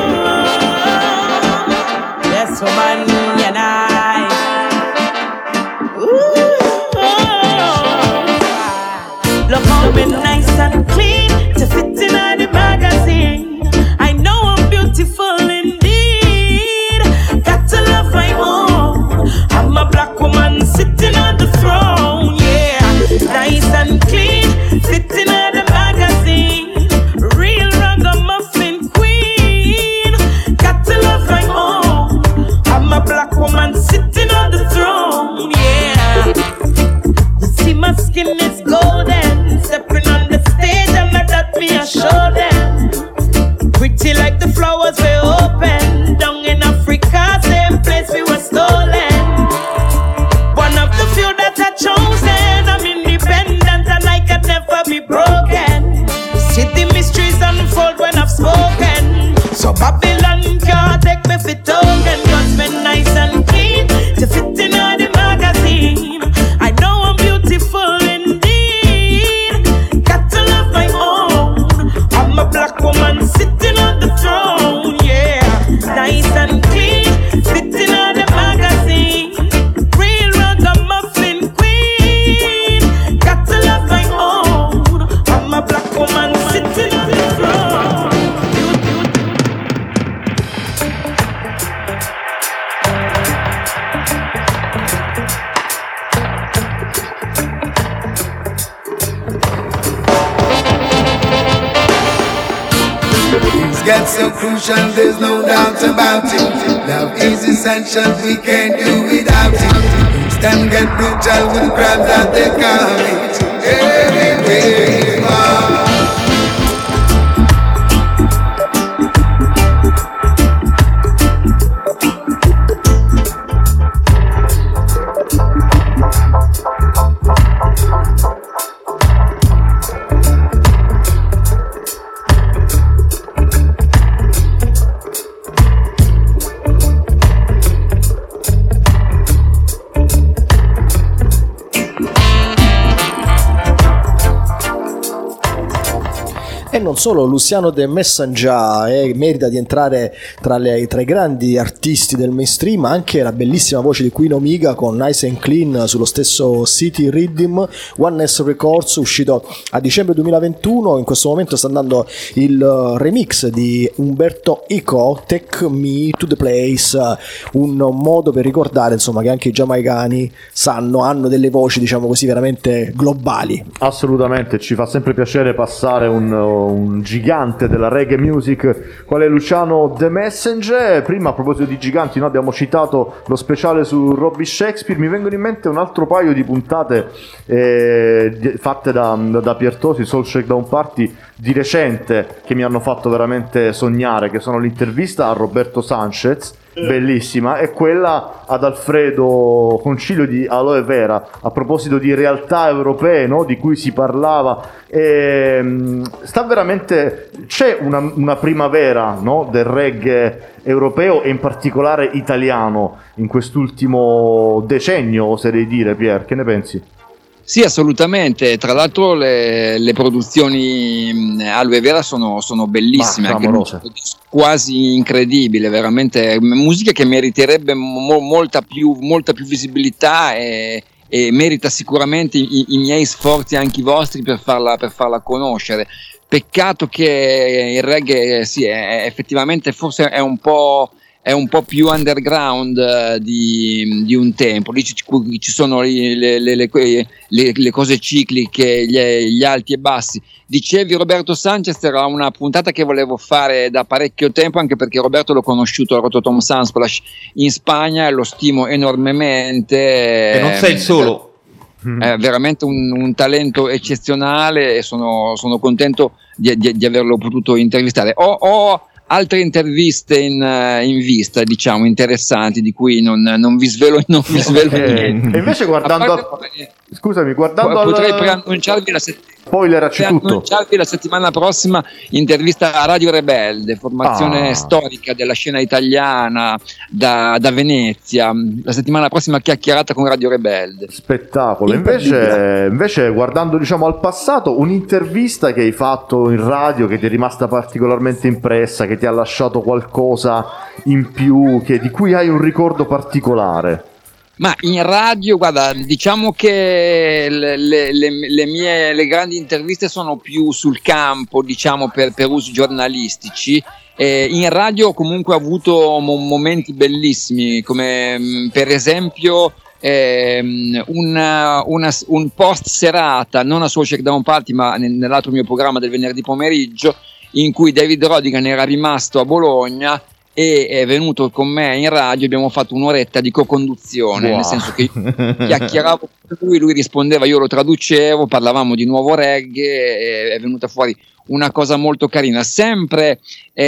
[SPEAKER 8] Yes, woman, and I. Look how me nice and clean to fit in the magazine. I know I'm beautiful indeed. Got to love my own. I'm a black woman sitting on the throne. Yeah, nice and clean, fitting in the magazine. Real ragamuffin queen. Got to love my own. I'm a black woman sitting on the throne. Yeah, you see my skin is golden. Stepping on the stage and I that me I show them. Pretty like the flowers we open. Down in Africa, same place we were stolen. One of the few that are chosen. I'm independent and I can never be broken. See the mysteries unfold when I've spoken. So Babylon can't take me for token. Cause me nice and clean to fit in all the magazine. I know I'm beautiful indeed. Got to love my own. I'm a black woman sitting on the throne. Yeah, nice and clean, fitting on the magazine. Real ragamuffin queen. Got to love my own. I'm a black woman sitting on the throne.
[SPEAKER 7] Things get so crucial, there's no doubt about it. Love is essential, we can't do without it. Things can get brutal with crimes that they commit. Everywhere you are.
[SPEAKER 1] E non solo, Luciano De Messenger eh, merita di entrare tra, le, tra i grandi artisti del mainstream, ma anche la bellissima voce di Queen Omega con Nice and Clean sullo stesso City Rhythm, One S Records, uscito a dicembre duemilaventuno. In questo momento sta andando il remix di Umberto Eco, Take Me to the Place, un modo per ricordare insomma che anche i giamaicani sanno, hanno delle voci diciamo così veramente globali.
[SPEAKER 2] Assolutamente, ci fa sempre piacere passare un un gigante della reggae music qual è Luciano De Messenger. Prima, a proposito di giganti, noi abbiamo citato lo speciale su Robbie Shakespeare. Mi vengono in mente un altro paio di puntate eh, fatte da, da Piertosi, Soul Shakedown Party, di recente, che mi hanno fatto veramente sognare, che sono l'intervista a Roberto Sanchez, bellissima, e quella ad Alfredo Concilio di Aloe Vera, a proposito di realtà europee, no? Di cui si parlava. E, sta veramente, c'è una, una primavera, no? Del reggae europeo e in particolare italiano in quest'ultimo decennio, oserei dire. Pier, che ne pensi?
[SPEAKER 4] Sì, assolutamente. Tra l'altro le, le produzioni Aloe Vera sono, sono bellissime, anche quasi incredibile, veramente musica che meriterebbe mo, molta, più, molta più visibilità e, e merita sicuramente i, i miei sforzi, anche i vostri, per farla, per farla conoscere. Peccato che il reggae sì, è, effettivamente forse è un po'... è un po' più underground uh, di, di un tempo. Lì ci, ci sono le, le, le, le, le cose cicliche, gli, gli alti e bassi. Dicevi Roberto Sanchez, era una puntata che volevo fare da parecchio tempo, anche perché Roberto l'ho conosciuto a Rototom Sunsplash in Spagna e lo stimo enormemente.
[SPEAKER 6] E non sei il solo.
[SPEAKER 4] È veramente un, un talento eccezionale e sono, sono contento di, di, di averlo potuto intervistare. Ho, ho altre interviste in, in vista, diciamo, interessanti, di cui non, non vi svelo, non vi svelo
[SPEAKER 2] okay.
[SPEAKER 4] niente.
[SPEAKER 2] E invece guardando a parte, a... scusami, guardando
[SPEAKER 4] potrei
[SPEAKER 2] al...
[SPEAKER 4] preannunciarvi la settimana.
[SPEAKER 2] Spoileraci
[SPEAKER 4] Per
[SPEAKER 2] tutto.
[SPEAKER 4] annunciarvi la settimana prossima intervista a Radio Rebelde, formazione
[SPEAKER 2] Ah.
[SPEAKER 4] storica della scena italiana da, da Venezia. La settimana prossima chiacchierata con Radio Rebelde.
[SPEAKER 2] Spettacolo.
[SPEAKER 1] Imperdibile.
[SPEAKER 2] Invece, invece guardando diciamo al passato, un'intervista che hai fatto in radio che ti è rimasta particolarmente impressa, che ti ha lasciato qualcosa in più, che, di cui hai un ricordo particolare.
[SPEAKER 4] Ma in radio, guarda, diciamo che le, le- le- le mie le grandi interviste sono più sul campo, diciamo per, per usi giornalistici. Eh, in radio comunque ho avuto mo- momenti bellissimi, come mh, per esempio ehm, una- una- un post serata, non a Soul Shakedown Party, ma nel- nell'altro mio programma del venerdì pomeriggio, in cui David Rodigan era rimasto a Bologna e è venuto con me in radio. Abbiamo fatto un'oretta di co-conduzione,
[SPEAKER 2] Wow.
[SPEAKER 4] nel senso che chiacchieravo con lui, lui rispondeva, io lo traducevo, parlavamo di nuovo reggae, e è venuta fuori una cosa molto carina. Sempre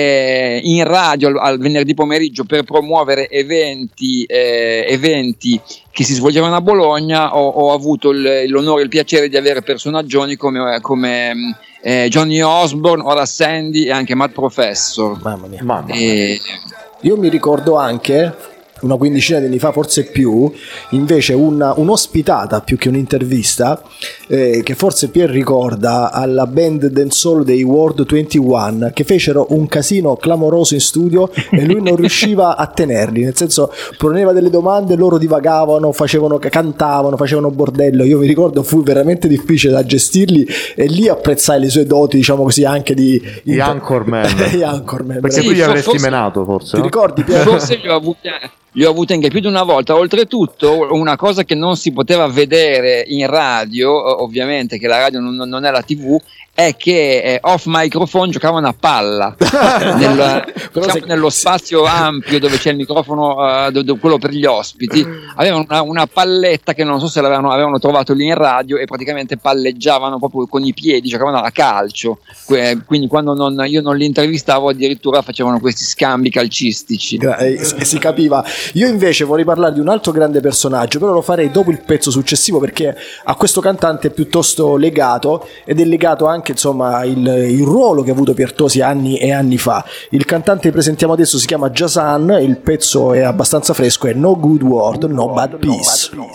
[SPEAKER 4] eh, in radio al, al venerdì pomeriggio, per promuovere eventi, eh, eventi che si svolgevano a Bologna, ho, ho avuto il- l'onore e il piacere di avere personaggioni come, come eh, Johnny Osborne, Horace Sandy e anche Matt Professor.
[SPEAKER 1] Mamma mia.
[SPEAKER 2] Mamma.
[SPEAKER 4] E,
[SPEAKER 1] Io mi ricordo anche una quindicina di anni fa, forse più, invece una, un'ospitata più che un'intervista, eh, che forse Pier ricorda, alla band dancehall dei World ventuno, che fecero un casino clamoroso in studio e lui non riusciva a tenerli, nel senso poneva delle domande, loro divagavano, facevano, cantavano, facevano bordello. Io mi ricordo fu veramente difficile da gestirli e lì apprezzai le sue doti, diciamo così, anche di
[SPEAKER 2] Gli Anchorman.
[SPEAKER 1] Gli Anchorman,
[SPEAKER 2] Perché
[SPEAKER 4] Sì,
[SPEAKER 2] tu gli
[SPEAKER 4] for-
[SPEAKER 2] avresti
[SPEAKER 4] forse-
[SPEAKER 2] menato forse,
[SPEAKER 1] ti
[SPEAKER 2] no?
[SPEAKER 1] ricordi Pier?
[SPEAKER 4] forse li ho avuti, li ho avuti anche più di una volta. Oltretutto, una cosa che non si poteva vedere in radio, eh, ovviamente che la radio non, non è la tivù, è che eh, off microphone giocavano a palla nel,
[SPEAKER 1] Però
[SPEAKER 4] diciamo,
[SPEAKER 1] se-
[SPEAKER 4] nello spazio ampio dove c'è il microfono, eh, do- do- quello per gli ospiti. Avevano una, una palletta che non so se l'avevano avevano trovato lì in radio, e praticamente palleggiavano proprio con i piedi, giocavano a calcio. Que- quindi quando non- io non li intervistavo, addirittura facevano questi scambi calcistici.
[SPEAKER 1] Gra- eh, si si capiva. Io invece vorrei parlare di un altro grande personaggio, però lo farei dopo il pezzo successivo, perché a questo cantante è piuttosto legato, ed è legato anche insomma il, il ruolo che ha avuto Piertosi anni e anni fa. Il cantante che presentiamo adesso si chiama Jasan, il pezzo è abbastanza fresco, è No Good Word, No Bad Peace.
[SPEAKER 7] Well,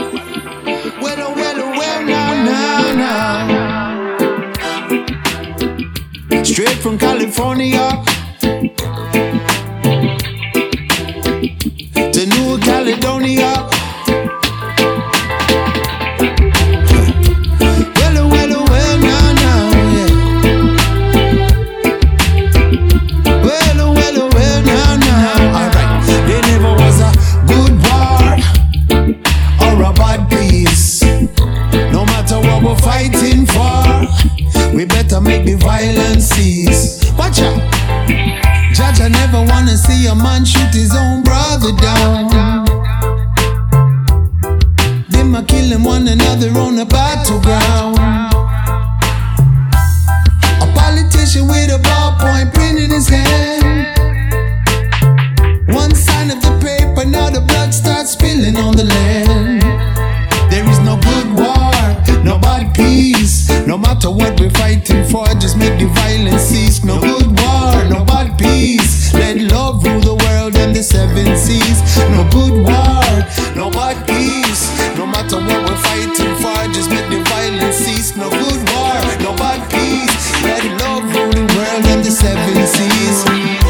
[SPEAKER 7] oh, well, oh, well, now, now, now. Straight from California to New Caledonia. Well, oh, well, oh, well, now, now, yeah. Well, oh, well, oh, well, now, now. All right. There never was a good war or a bad peace. No matter what we're fighting for, we better make the violence cease. Watch out. Judge, I never wanna see a man shoot his own brother down. Them are killing one another on the battleground. A politician with a ballpoint pen in his hand. One sign of the paper, now the blood starts spilling on the land. There is no good war, no bad peace. No matter what we're fighting for, just make the violence cease. No good war, no bad peace. Let love rule the world and the seven seas. No good war, no bad peace. No matter what we're fighting for, just make the violence cease. No good war, no bad peace. Let love rule the world and the seven seas.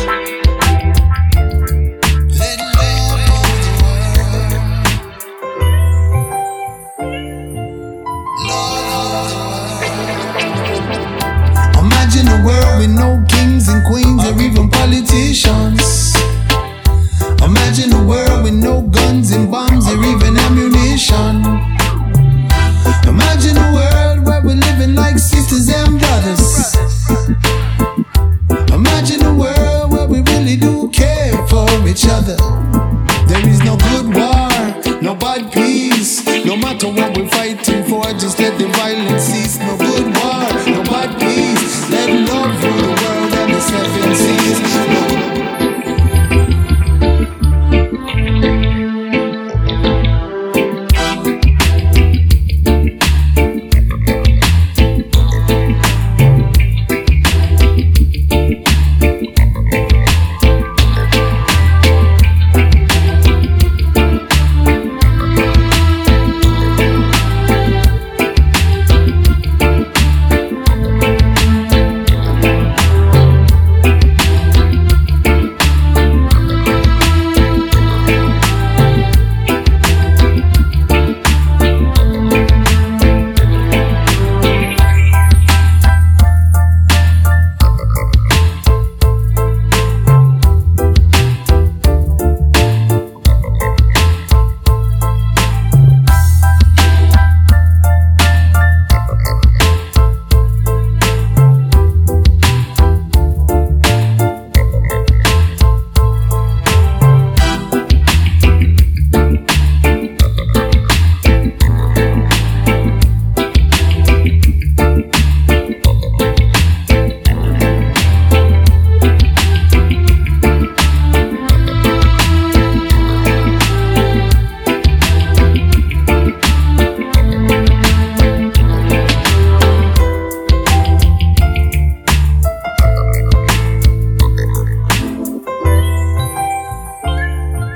[SPEAKER 7] Let love rule the world. Imagine a world with no kings and queens or even politicians. Imagine a world with no guns and bombs or even ammunition. Imagine a world where we're living like sisters and brothers. Imagine a world where we really do care for each other. There is no good war, no bad peace. No matter what we're fighting for, just let the violence cease. No good war, no bad peace. Let love rule the world and the seven seas. No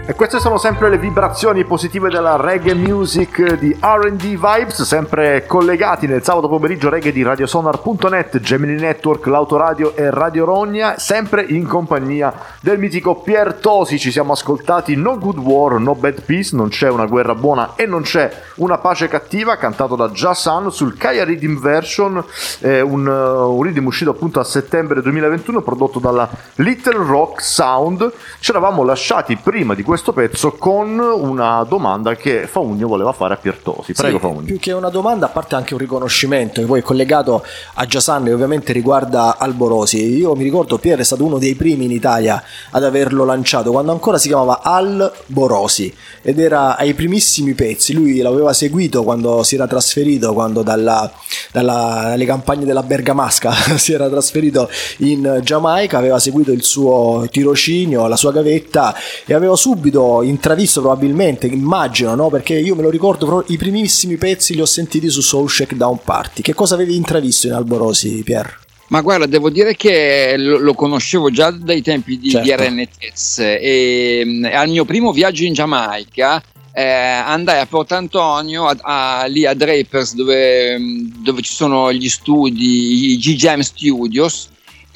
[SPEAKER 2] E queste sono sempre le vibrazioni positive della reggae music di R and D Vibes, sempre collegati nel sabato pomeriggio reggae di radiosonar punto net, Gemini Network, l'Autoradio e Radio Rogna, sempre in compagnia del mitico Pier Tosi. Ci siamo ascoltati No Good War, No Bad Peace, non c'è una guerra buona e non c'è una pace cattiva, cantato da Jasan sul Kaya Rhythm Version, eh, un, uh, un rhythm uscito appunto a settembre duemilaventuno, prodotto dalla Little Rock Sound. Ci eravamo lasciati prima di questo pezzo con una domanda che Faugno voleva fare a Piertosi. Prego, sì, Faugno.
[SPEAKER 1] Più che una domanda, a parte anche un riconoscimento che poi è collegato a Jasan e ovviamente riguarda Alborosi. Io mi ricordo Pier è stato uno dei primi in Italia ad averlo lanciato quando ancora si chiamava Alborosi ed era ai primissimi pezzi. Lui l'aveva seguito quando si era trasferito, quando dalla, dalla, dalle campagne della Bergamasca si era trasferito in Giamaica, aveva seguito il suo tirocinio, la sua gavetta e aveva subito intravisto, probabilmente immagino, no? Perché io me lo ricordo, i primissimi pezzi li ho sentiti su Soul Shakedown Party. Che cosa avevi intravisto in Alborosi, Pier?
[SPEAKER 4] Ma guarda, devo dire che lo, lo conoscevo già dai tempi di,
[SPEAKER 1] certo.
[SPEAKER 4] di R N Tez e, e al mio primo viaggio in Giamaica eh, andai a Porto Antonio a, a, lì a Drapers dove, dove ci sono gli studi, i G Jam Studios,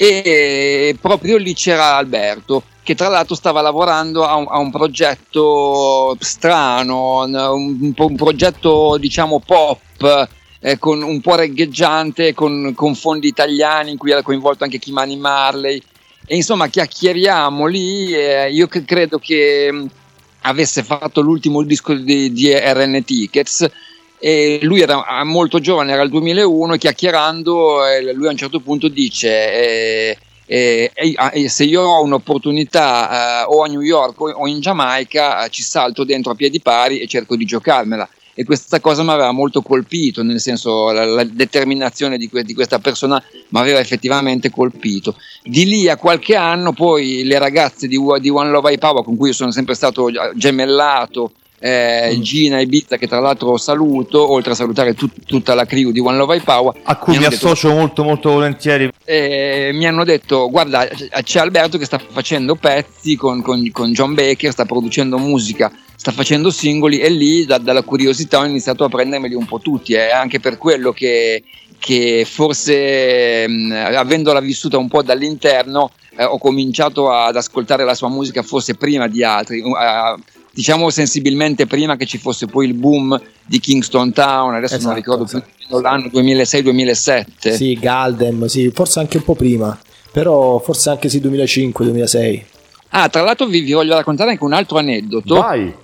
[SPEAKER 4] e proprio lì c'era Alberto, che tra l'altro stava lavorando a un, a un progetto strano, un, un progetto diciamo pop, eh, con un po' reggaeggiante, con, con fondi italiani in cui era coinvolto anche Kimani Marley, e insomma chiacchieriamo lì. Eh, io che credo che mh, avesse fatto l'ultimo disco di, di R N Tickets, e lui era molto giovane, era il duemilauno, e chiacchierando eh, lui a un certo punto dice eh, E, e, e se io ho un'opportunità uh, o a New York o, o in Giamaica, uh, ci salto dentro a piedi pari e cerco di giocarmela. E questa cosa mi aveva molto colpito, nel senso la, la determinazione di, que- di questa persona mi aveva effettivamente colpito. Di lì a qualche anno poi le ragazze di, di One Love I Power, con cui io sono sempre stato gemellato, Eh, Gina e Bizza, che tra l'altro saluto, oltre a salutare tut- tutta la crew di One Love I Power,
[SPEAKER 6] a cui mi, mi associo detto, molto molto volentieri.
[SPEAKER 4] Eh, mi hanno detto: guarda, c'è Alberto che sta facendo pezzi con, con, con John Baker, sta producendo musica, sta facendo singoli, e lì da, dalla curiosità ho iniziato a prendermeli un po' tutti. È eh. anche per quello che, che forse mh, avendola vissuta un po' dall'interno, eh, ho cominciato ad ascoltare la sua musica forse prima di altri, uh, diciamo sensibilmente prima che ci fosse poi il boom di Kingston Town. Adesso esatto, non ricordo esatto. più l'anno duemilasei duemilasette.
[SPEAKER 1] Sì, Galdem, sì, forse anche un po' prima, però forse anche sì duemilacinque duemilasei.
[SPEAKER 4] Ah, tra l'altro vi, vi voglio raccontare anche un altro aneddoto.
[SPEAKER 2] Vai.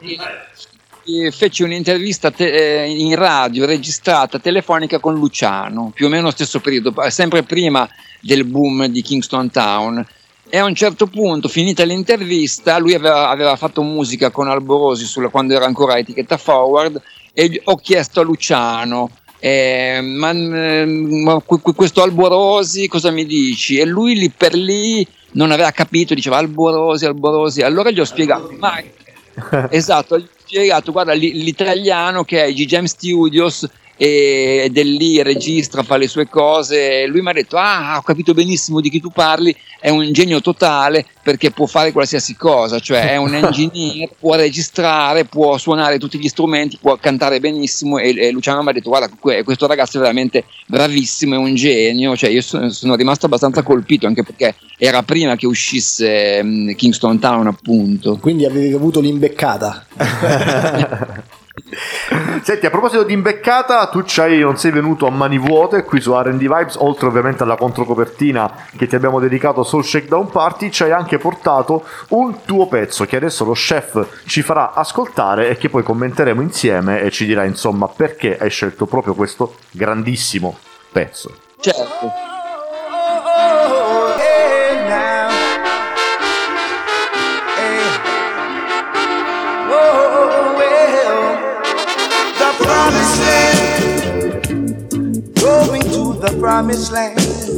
[SPEAKER 4] E feci un'intervista te- in radio registrata telefonica con Luciano, più o meno stesso periodo, sempre prima del boom di Kingston Town. E a un certo punto, finita l'intervista, lui aveva, aveva fatto musica con Alborosi sulla, quando era ancora a etichetta Forward, e ho chiesto a Luciano eh, ma, ma questo Alborosi cosa mi dici? E lui lì per lì non aveva capito, diceva Alborosi, Alborosi. Allora gli ho spiegato, ma esatto, gli ho spiegato, guarda, l'italiano che è i G Jam Studios, ed è lì, registra, fa le sue cose. Lui mi ha detto: ah, ho capito benissimo di chi tu parli, è un genio totale perché può fare qualsiasi cosa, cioè è un engineer, può registrare, può suonare tutti gli strumenti, può cantare benissimo. E, e Luciano mi ha detto: guarda, questo ragazzo è veramente bravissimo, è un genio. Cioè io sono, sono rimasto abbastanza colpito, anche perché era prima che uscisse um, Kingston Town, appunto.
[SPEAKER 1] Quindi avevi avuto l'imbeccata.
[SPEAKER 2] Senti, a proposito di imbeccata, tu c'hai, non sei venuto a mani vuote qui su R and D Vibes, oltre ovviamente alla controcopertina che ti abbiamo dedicato Soul Shakedown Party, ci hai anche portato un tuo pezzo che adesso lo chef ci farà ascoltare e che poi commenteremo insieme, e ci dirà insomma perché hai scelto proprio questo grandissimo pezzo.
[SPEAKER 4] Certo.
[SPEAKER 9] Going to the promised land.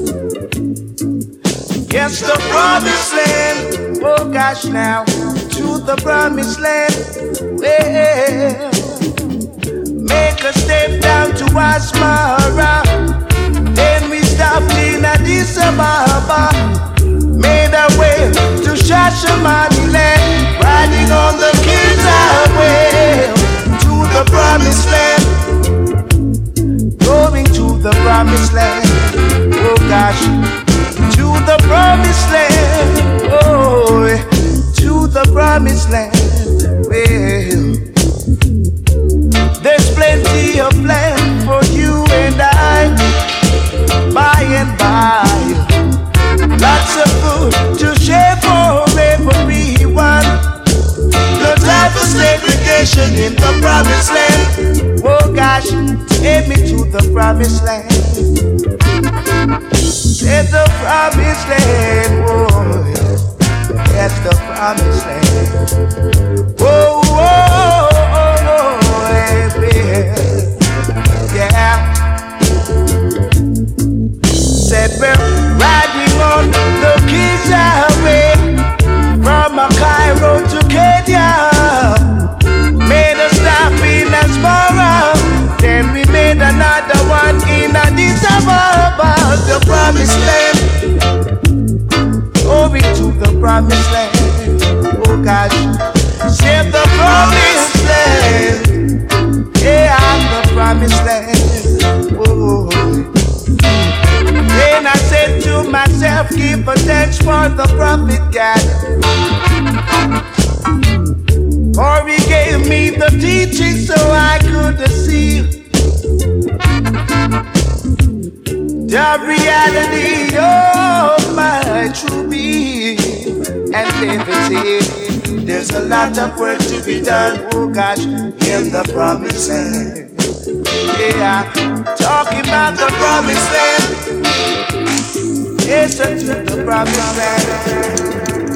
[SPEAKER 9] Yes, the promised land. Oh gosh, now to the promised land. Yeah. Make a step down to Asmara. Then we stopped in Addis Ababa. Made our way to Shashamani land. Riding on the well. There's plenty of land for you and I, by and by. Lots of food to share for everyone. No time for segregation in the promised land. Oh gosh, take me to the promised land. In the promised land, oh, that's the promised land. Oh, oh, oh, oh, yeah, yeah. Said we're riding on the King's Highway from Cairo to Kenya. Made a stop in Asmara, then we made another one in Addis Ababa. The promised land, oh, we to the promised land. Oh gosh, save the promised land. Yeah, I'm the promised land. Oh, then I said to myself, give a thanks for the prophet God, for he gave me the teaching so I could see the reality of my true being and liberty. There's a lot of work to be done, oh gosh, in the promised land. Yeah, talking about the promised land. Yes, to the promised land.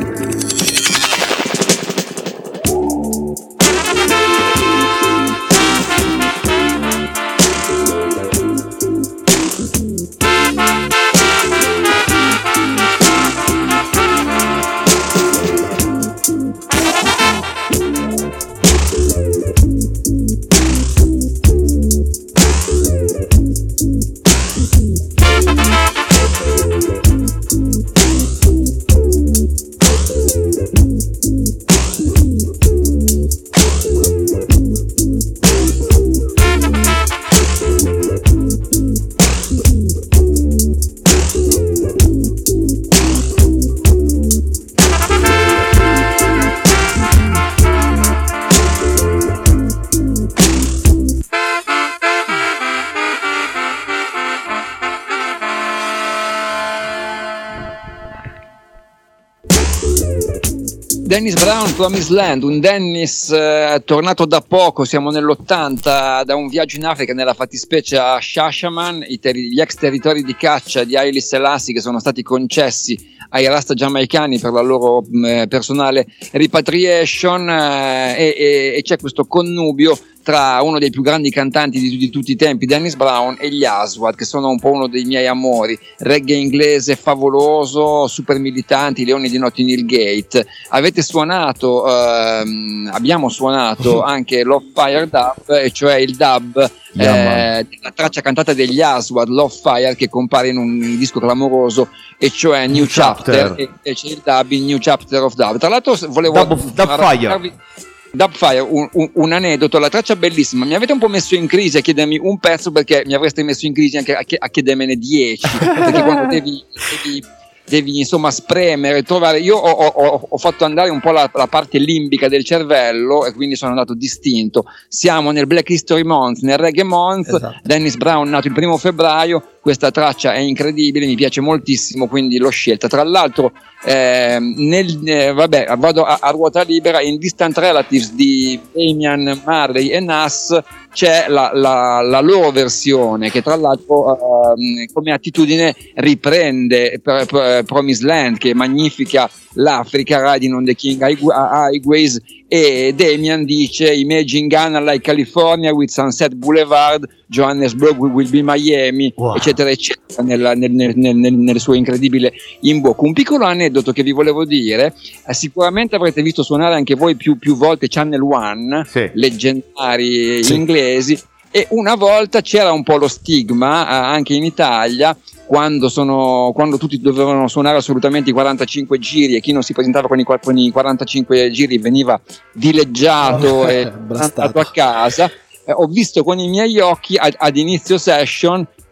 [SPEAKER 4] Dennis Brown, Promised Land, un Dennis eh, tornato da poco, siamo nell'ottanta, da un viaggio in Africa, nella fattispecie a Shashaman, i ter- gli ex territori di caccia di Haile Selassie che sono stati concessi ai Rasta giamaicani per la loro mh, personale repatriation, eh, e, e, e c'è questo connubio tra uno dei più grandi cantanti di, di tutti i tempi, Dennis Brown, e gli Aswad, che sono un po' uno dei miei amori, reggae inglese favoloso, super militanti, i Leoni di Notting Hill Gate. Avete suonato, ehm, abbiamo suonato anche Love Fire Dub, e cioè il dub
[SPEAKER 2] Yeah,
[SPEAKER 4] eh, la traccia cantata degli Aswad, Love Fire, che compare in un disco clamoroso, e cioè New, New Chapter, Chapter. E, e c'è il dub in New Chapter of Dub. Tra l'altro volevo
[SPEAKER 6] Dub, of, dub Fire
[SPEAKER 4] Dubfire, un, un, un aneddoto, la traccia bellissima. Mi avete un po' messo in crisi a chiedermi un pezzo, perché mi avreste messo in crisi anche a, a chiedermene dieci, perché quando devi, devi, devi insomma spremere, trovare, io ho, ho, ho fatto andare un po' la, la parte limbica del cervello, e quindi sono andato distinto. Siamo nel Black History Month, nel Reggae Month, esatto. Dennis Brown nato il primo febbraio, questa traccia è incredibile, mi piace moltissimo, quindi l'ho scelta. Tra l'altro eh, nel, eh, vabbè, vado a, a ruota libera. In Distant Relatives di Damian Marley e Nas c'è la, la, la loro versione, che tra l'altro eh, come attitudine riprende per, per Promised Land, che magnifica l'Africa, Riding on the King Highways, e Damian dice Imagine Ghana like California with Sunset Boulevard, Johannesburg will be Miami, wow. eccetera eccetera, nel, nel, nel, nel, nel suo incredibile in bocca. Un piccolo aneddoto che vi volevo dire, eh, sicuramente avrete visto suonare anche voi più, più volte Channel One, sì. leggendari sì. inglesi, e una volta c'era un po' lo stigma, eh, anche in Italia, quando, sono, quando tutti dovevano suonare assolutamente i quarantacinque giri, e chi non si presentava con i, con i quarantacinque giri veniva dileggiato oh, e mandato a casa. Eh, ho visto con i miei occhi ad, ad inizio session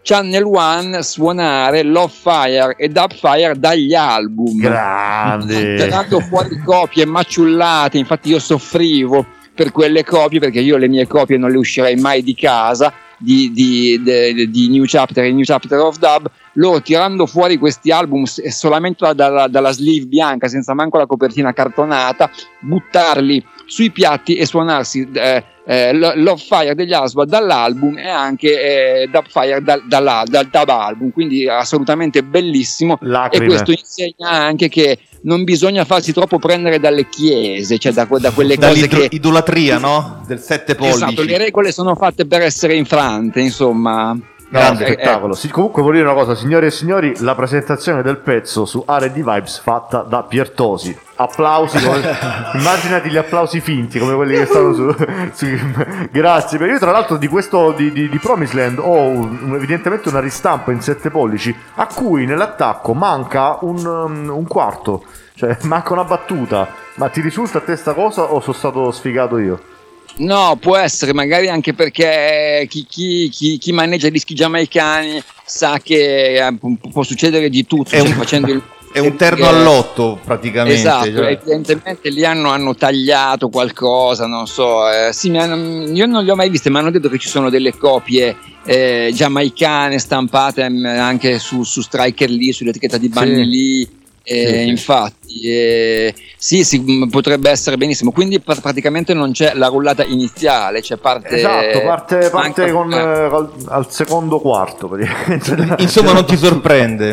[SPEAKER 4] Channel One suonare Love Fire e Dub Fire dagli album.
[SPEAKER 2] Grande.
[SPEAKER 4] Tirando fuori copie maciullate, infatti io soffrivo per quelle copie perché io le mie copie non le uscirei mai di casa di, di, di, di New Chapter e New Chapter of Dub. Loro tirando fuori questi album solamente dalla, dalla sleeve bianca, senza manco la copertina cartonata, buttarli sui piatti e suonarsi eh, eh, Love Fire degli Aswad dall'album e anche eh, Dub Fire dal, dal, dal dub album, quindi assolutamente bellissimo.
[SPEAKER 2] Lacrime.
[SPEAKER 4] E questo insegna anche che non bisogna farsi troppo prendere dalle chiese, cioè da, da quelle cose che
[SPEAKER 6] idolatria, no? Del sette pollici.
[SPEAKER 4] Esatto, le regole sono fatte per essere infrante, insomma.
[SPEAKER 2] Grande
[SPEAKER 4] eh,
[SPEAKER 2] spettacolo. Sì, comunque voglio dire una cosa, signore e signori, la presentazione del pezzo su R and D Vibes fatta da Piertosi. Applausi, come... immaginati gli applausi finti come quelli che stanno su, su... Grazie. Io tra l'altro di questo di, di, di Promised Land ho un, evidentemente una ristampa in sette pollici a cui nell'attacco manca un, um, un quarto, cioè manca una battuta. Ma ti risulta a te sta cosa o sono stato sfigato io?
[SPEAKER 4] No, può essere, magari anche perché chi, chi, chi, chi maneggia dischi giamaicani sa che eh, può succedere di tutto.
[SPEAKER 6] È
[SPEAKER 4] cioè,
[SPEAKER 6] un,
[SPEAKER 4] facendo il,
[SPEAKER 6] è un terno all'otto praticamente.
[SPEAKER 4] Esatto,
[SPEAKER 6] cioè.
[SPEAKER 4] evidentemente lì hanno, hanno tagliato qualcosa, non so. Eh, sì, mi hanno, io non li ho mai viste, ma hanno detto che ci sono delle copie eh, giamaicane stampate eh, anche su, su Striker Lee, sull'etichetta di Bunny
[SPEAKER 2] sì.
[SPEAKER 4] Lee. Eh,
[SPEAKER 2] sì, sì.
[SPEAKER 4] Infatti eh, sì, sì, potrebbe essere benissimo, quindi pr- praticamente non c'è la rullata iniziale, c'è parte
[SPEAKER 2] esatto, parte, parte
[SPEAKER 4] anche,
[SPEAKER 2] con,
[SPEAKER 4] eh.
[SPEAKER 2] eh, al, al secondo quarto praticamente.
[SPEAKER 6] Insomma non ti sorprende.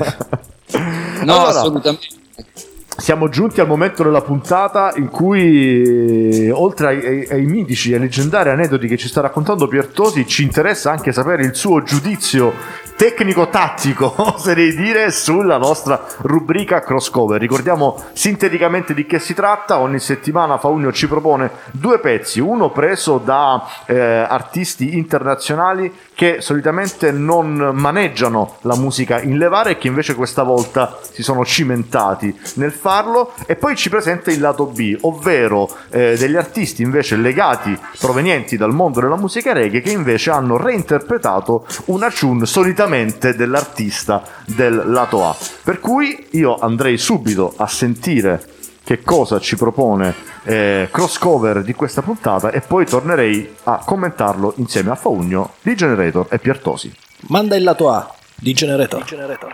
[SPEAKER 4] No,
[SPEAKER 2] allora,
[SPEAKER 4] assolutamente.
[SPEAKER 2] siamo giunti al momento della puntata in cui, oltre ai, ai, ai mitici e leggendari aneddoti che ci sta raccontando Piertosi, ci interessa anche sapere il suo giudizio tecnico-tattico, oserei dire, sulla nostra rubrica Crosscover. Ricordiamo sinteticamente di che si tratta. Ogni settimana Faunio ci propone due pezzi, uno preso da eh, artisti internazionali che solitamente non maneggiano la musica in levare e che invece questa volta si sono cimentati nel farlo, e poi ci presenta il lato B, ovvero eh, degli artisti invece legati, provenienti dal mondo della musica reggae, che invece hanno reinterpretato una tune solitamente dell'artista del lato A. Per cui io andrei subito a sentire che cosa ci propone eh, Crosscover di questa puntata e poi tornerei a commentarlo insieme a Faunio, D Generator e Piertosi.
[SPEAKER 1] Manda il lato A, D Generator. D Generator.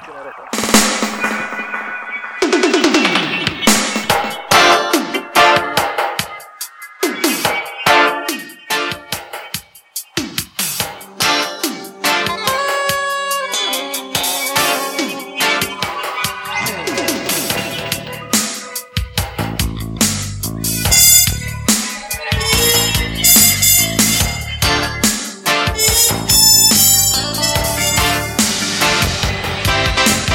[SPEAKER 10] We'll be right back.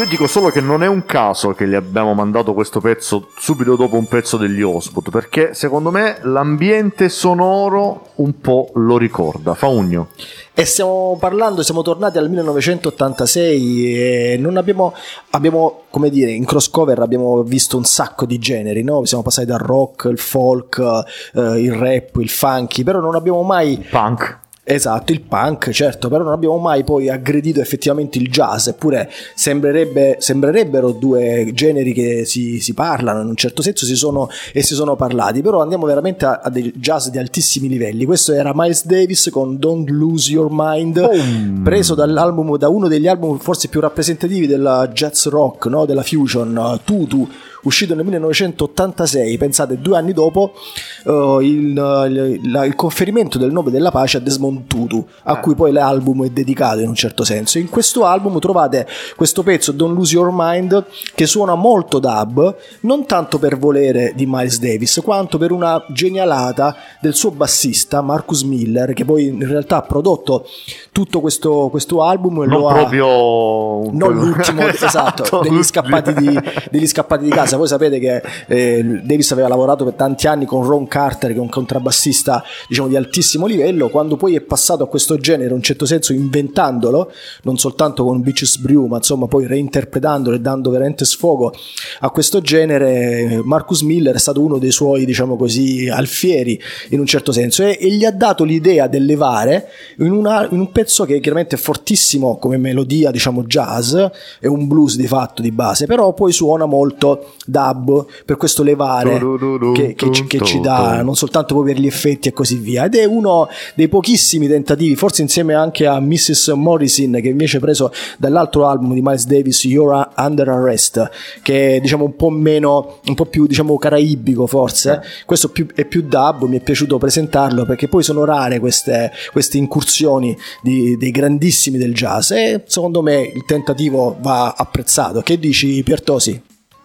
[SPEAKER 2] dico solo che non è un caso che gli abbiamo mandato questo pezzo subito dopo un pezzo degli Osbourne, perché secondo me l'ambiente sonoro un po' lo ricorda. Faugno.
[SPEAKER 1] E stiamo parlando, siamo tornati al millenovecentottantasei e non abbiamo, abbiamo, come dire, in Crosscover abbiamo visto un sacco di generi, no? Siamo passati dal rock, il folk, eh, il rap, il funky, però non abbiamo mai...
[SPEAKER 2] Punk.
[SPEAKER 1] Esatto, il punk, certo, però non abbiamo mai poi aggredito effettivamente il jazz, eppure sembrerebbe, sembrerebbero due generi che si, si parlano, in un certo senso si sono e si sono parlati, però andiamo veramente a, a dei jazz di altissimi livelli. Questo era Miles Davis con Don't Lose Your Mind, Boom. preso dall'album, da uno degli album forse più rappresentativi della jazz rock, no? Della fusion, Tutu, uscito nel millenovecentottantasei. Pensate, due anni dopo uh, il, il, la, il conferimento del nome della pace a Desmond Tutu, a cui poi l'album è dedicato in un certo senso. In questo album trovate questo pezzo Don't Lose Your Mind, che suona molto dub, non tanto per volere di Miles Davis quanto per una genialata del suo bassista Marcus Miller, che poi in realtà ha prodotto tutto questo, questo album e
[SPEAKER 2] non
[SPEAKER 1] lo
[SPEAKER 2] proprio
[SPEAKER 1] ha, non l'ultimo esatto, degli scappati di, degli scappati di casa. Voi sapete che eh, Davis aveva lavorato per tanti anni con Ron Carter, che è un contrabbassista, diciamo, di altissimo livello. Quando poi è passato a questo genere, in un certo senso inventandolo, non soltanto con Beaches Brew, ma insomma poi reinterpretandolo e dando veramente sfogo a questo genere, Marcus Miller è stato uno dei suoi, diciamo così, alfieri in un certo senso, e, e gli ha dato l'idea del levare in, una, in un pezzo che chiaramente è fortissimo come melodia, diciamo jazz, è un blues di fatto di base, però poi suona molto dub, per questo levare che, che, ci, che ci dà, non soltanto poi per gli effetti e così via, ed è uno dei pochissimi tentativi, forse insieme anche a missus Morrison, che invece è preso dall'altro album di Miles Davis, You're Under Arrest, che è, diciamo, un po' meno, un po' più, diciamo, caraibico forse. Questo più, è più dub, mi è piaciuto presentarlo perché poi sono rare queste, queste incursioni di, dei grandissimi del jazz, e secondo me il tentativo va apprezzato. Che dici, Piertosi?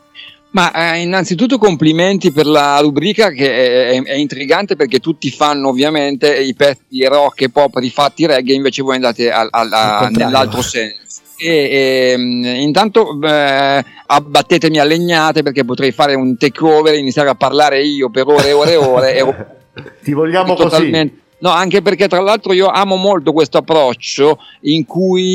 [SPEAKER 4] Ma eh, innanzitutto complimenti per la rubrica, che è, è, è intrigante, perché tutti fanno ovviamente i pezzi rock e pop rifatti reggae, invece voi andate al, al, a, nell'altro senso. E, e intanto eh, abbattetemi a legnate, perché potrei fare un takeover e iniziare a parlare io per ore e ore e ore. E
[SPEAKER 2] ti vogliamo
[SPEAKER 4] totalmente...
[SPEAKER 2] così.
[SPEAKER 4] No, anche perché tra l'altro io amo molto questo approccio in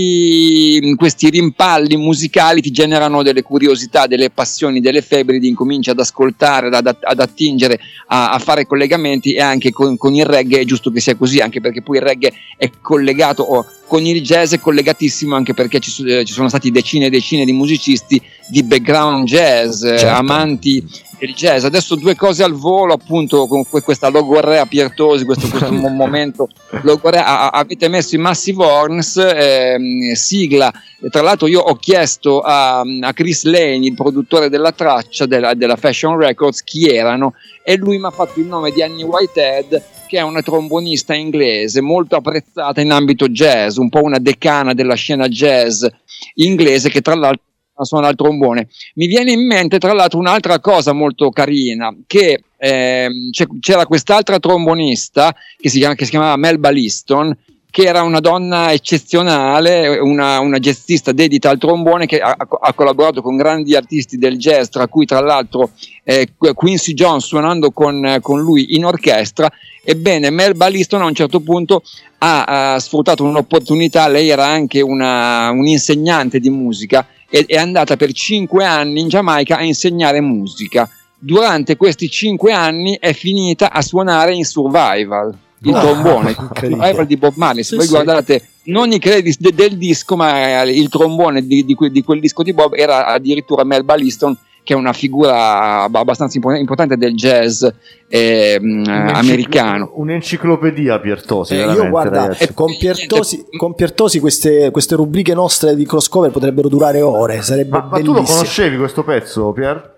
[SPEAKER 4] cui questi rimpalli musicali ti generano delle curiosità, delle passioni, delle febbri, di incominci ad ascoltare, ad, ad attingere, a, a fare collegamenti, e anche con, con il reggae è giusto che sia così, anche perché poi il reggae è collegato, o con il jazz è collegatissimo, anche perché ci, eh, ci sono stati decine e decine di musicisti di background jazz, certo. eh, amanti il jazz. Adesso due cose al volo, appunto, con questa logorrea Piertosi, questo, questo momento logorrea, avete messo i Massive Horns, eh, sigla, tra l'altro io ho chiesto a, a Chris Lane, il produttore della traccia della, della Fashion Records, chi erano, e lui mi ha fatto il nome di Annie Whitehead, che è una trombonista inglese molto apprezzata in ambito jazz, un po' una decana della scena jazz inglese, che tra l'altro suona il trombone. Mi viene in mente tra l'altro un'altra cosa molto carina, che eh, c'era quest'altra trombonista che si, chiama, che si chiamava Melba Liston, che era una donna eccezionale, una, una jazzista dedita al trombone, che ha, ha collaborato con grandi artisti del jazz, tra cui tra l'altro eh, Quincy Jones, suonando con, con lui in orchestra. Ebbene, Melba Liston a un certo punto ha, ha sfruttato un'opportunità. Lei era anche una, un'insegnante di musica, e è andata per cinque anni in Giamaica a insegnare musica. Durante questi cinque anni è finita a suonare in Survival, il oh, trombone, il Survival di Bob Marley. Se sì, voi sì. guardate non i crediti de- del disco, ma il trombone di, di, que- di quel disco di Bob era addirittura Melba Liston, che è una figura abbastanza importante del jazz eh, americano.
[SPEAKER 2] Un'enciclopedia, Piertosi.
[SPEAKER 1] Eh, io guarda, con Piertosi, con Piertosi queste, queste rubriche nostre di Crosscover potrebbero durare ore, sarebbe
[SPEAKER 2] ma,
[SPEAKER 1] bellissimo.
[SPEAKER 2] Ma tu lo conoscevi questo pezzo, Pier?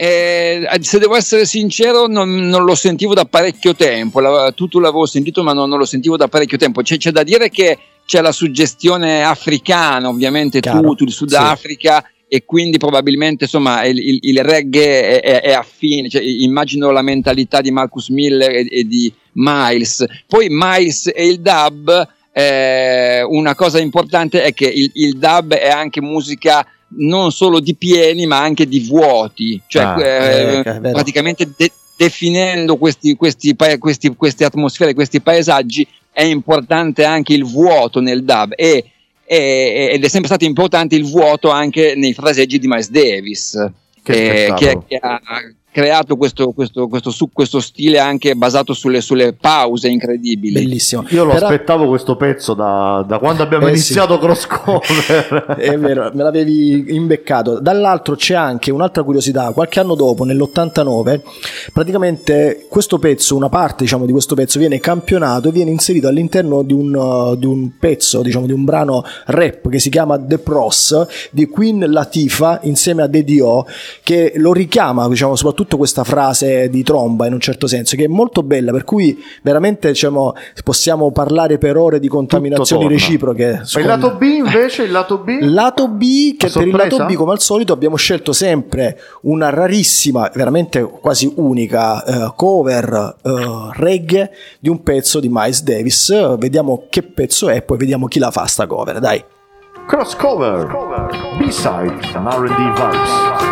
[SPEAKER 4] Eh, se devo essere sincero, non, non lo sentivo da parecchio tempo. La, tutto l'avevo sentito, ma non, non lo sentivo da parecchio tempo. C'è, c'è da dire che c'è la suggestione africana, ovviamente, tutto il Sudafrica. Sì. E quindi probabilmente, insomma, il, il, il reggae è, è, è affine, cioè, immagino la mentalità di Marcus Miller e, e di Miles. Poi Miles e il dub, eh, una cosa importante è che il, il dub è anche musica non solo di pieni ma anche di vuoti, cioè
[SPEAKER 1] Ah,
[SPEAKER 4] eh,
[SPEAKER 1] eh, è vero.
[SPEAKER 4] praticamente de- definendo questi, questi, pa- questi, queste atmosfere, questi paesaggi, è importante anche il vuoto nel dub e, e- ed è sempre stato importante il vuoto anche nei fraseggi di Miles Davis,
[SPEAKER 2] Che
[SPEAKER 4] eh, che,
[SPEAKER 2] spettacolo.
[SPEAKER 4] che ha creato questo, questo, questo, su, questo stile anche basato sulle, sulle pause incredibili.
[SPEAKER 1] Bellissimo.
[SPEAKER 2] Io lo
[SPEAKER 1] Però-
[SPEAKER 2] aspettavo questo pezzo da, da quando abbiamo
[SPEAKER 1] Eh,
[SPEAKER 2] iniziato Crosscover.
[SPEAKER 1] È vero, me l'avevi imbeccato. Dall'altro c'è anche un'altra curiosità: qualche anno dopo, nell'ottantanove, praticamente questo pezzo, una parte diciamo di questo pezzo viene campionato e viene inserito all'interno di un, uh, di un pezzo, diciamo di un brano rap che si chiama The Pros di Queen Latifah insieme a D D O, che lo richiama, diciamo, soprattutto questa frase di tromba in un certo senso, che è molto bella, per cui veramente diciamo, possiamo parlare per ore di contaminazioni
[SPEAKER 2] torna.
[SPEAKER 1] reciproche.
[SPEAKER 2] Ma il lato B invece, il lato B?
[SPEAKER 1] Lato B, che
[SPEAKER 2] A
[SPEAKER 1] per il
[SPEAKER 2] sorpresa?
[SPEAKER 1] lato B, come al solito, abbiamo scelto sempre una rarissima, veramente quasi unica eh, cover eh, reggae di un pezzo di Miles Davis. Eh, Vediamo che pezzo è, poi vediamo chi la fa sta cover, dai.
[SPEAKER 2] Crosscover, B-side, an R and D vibes.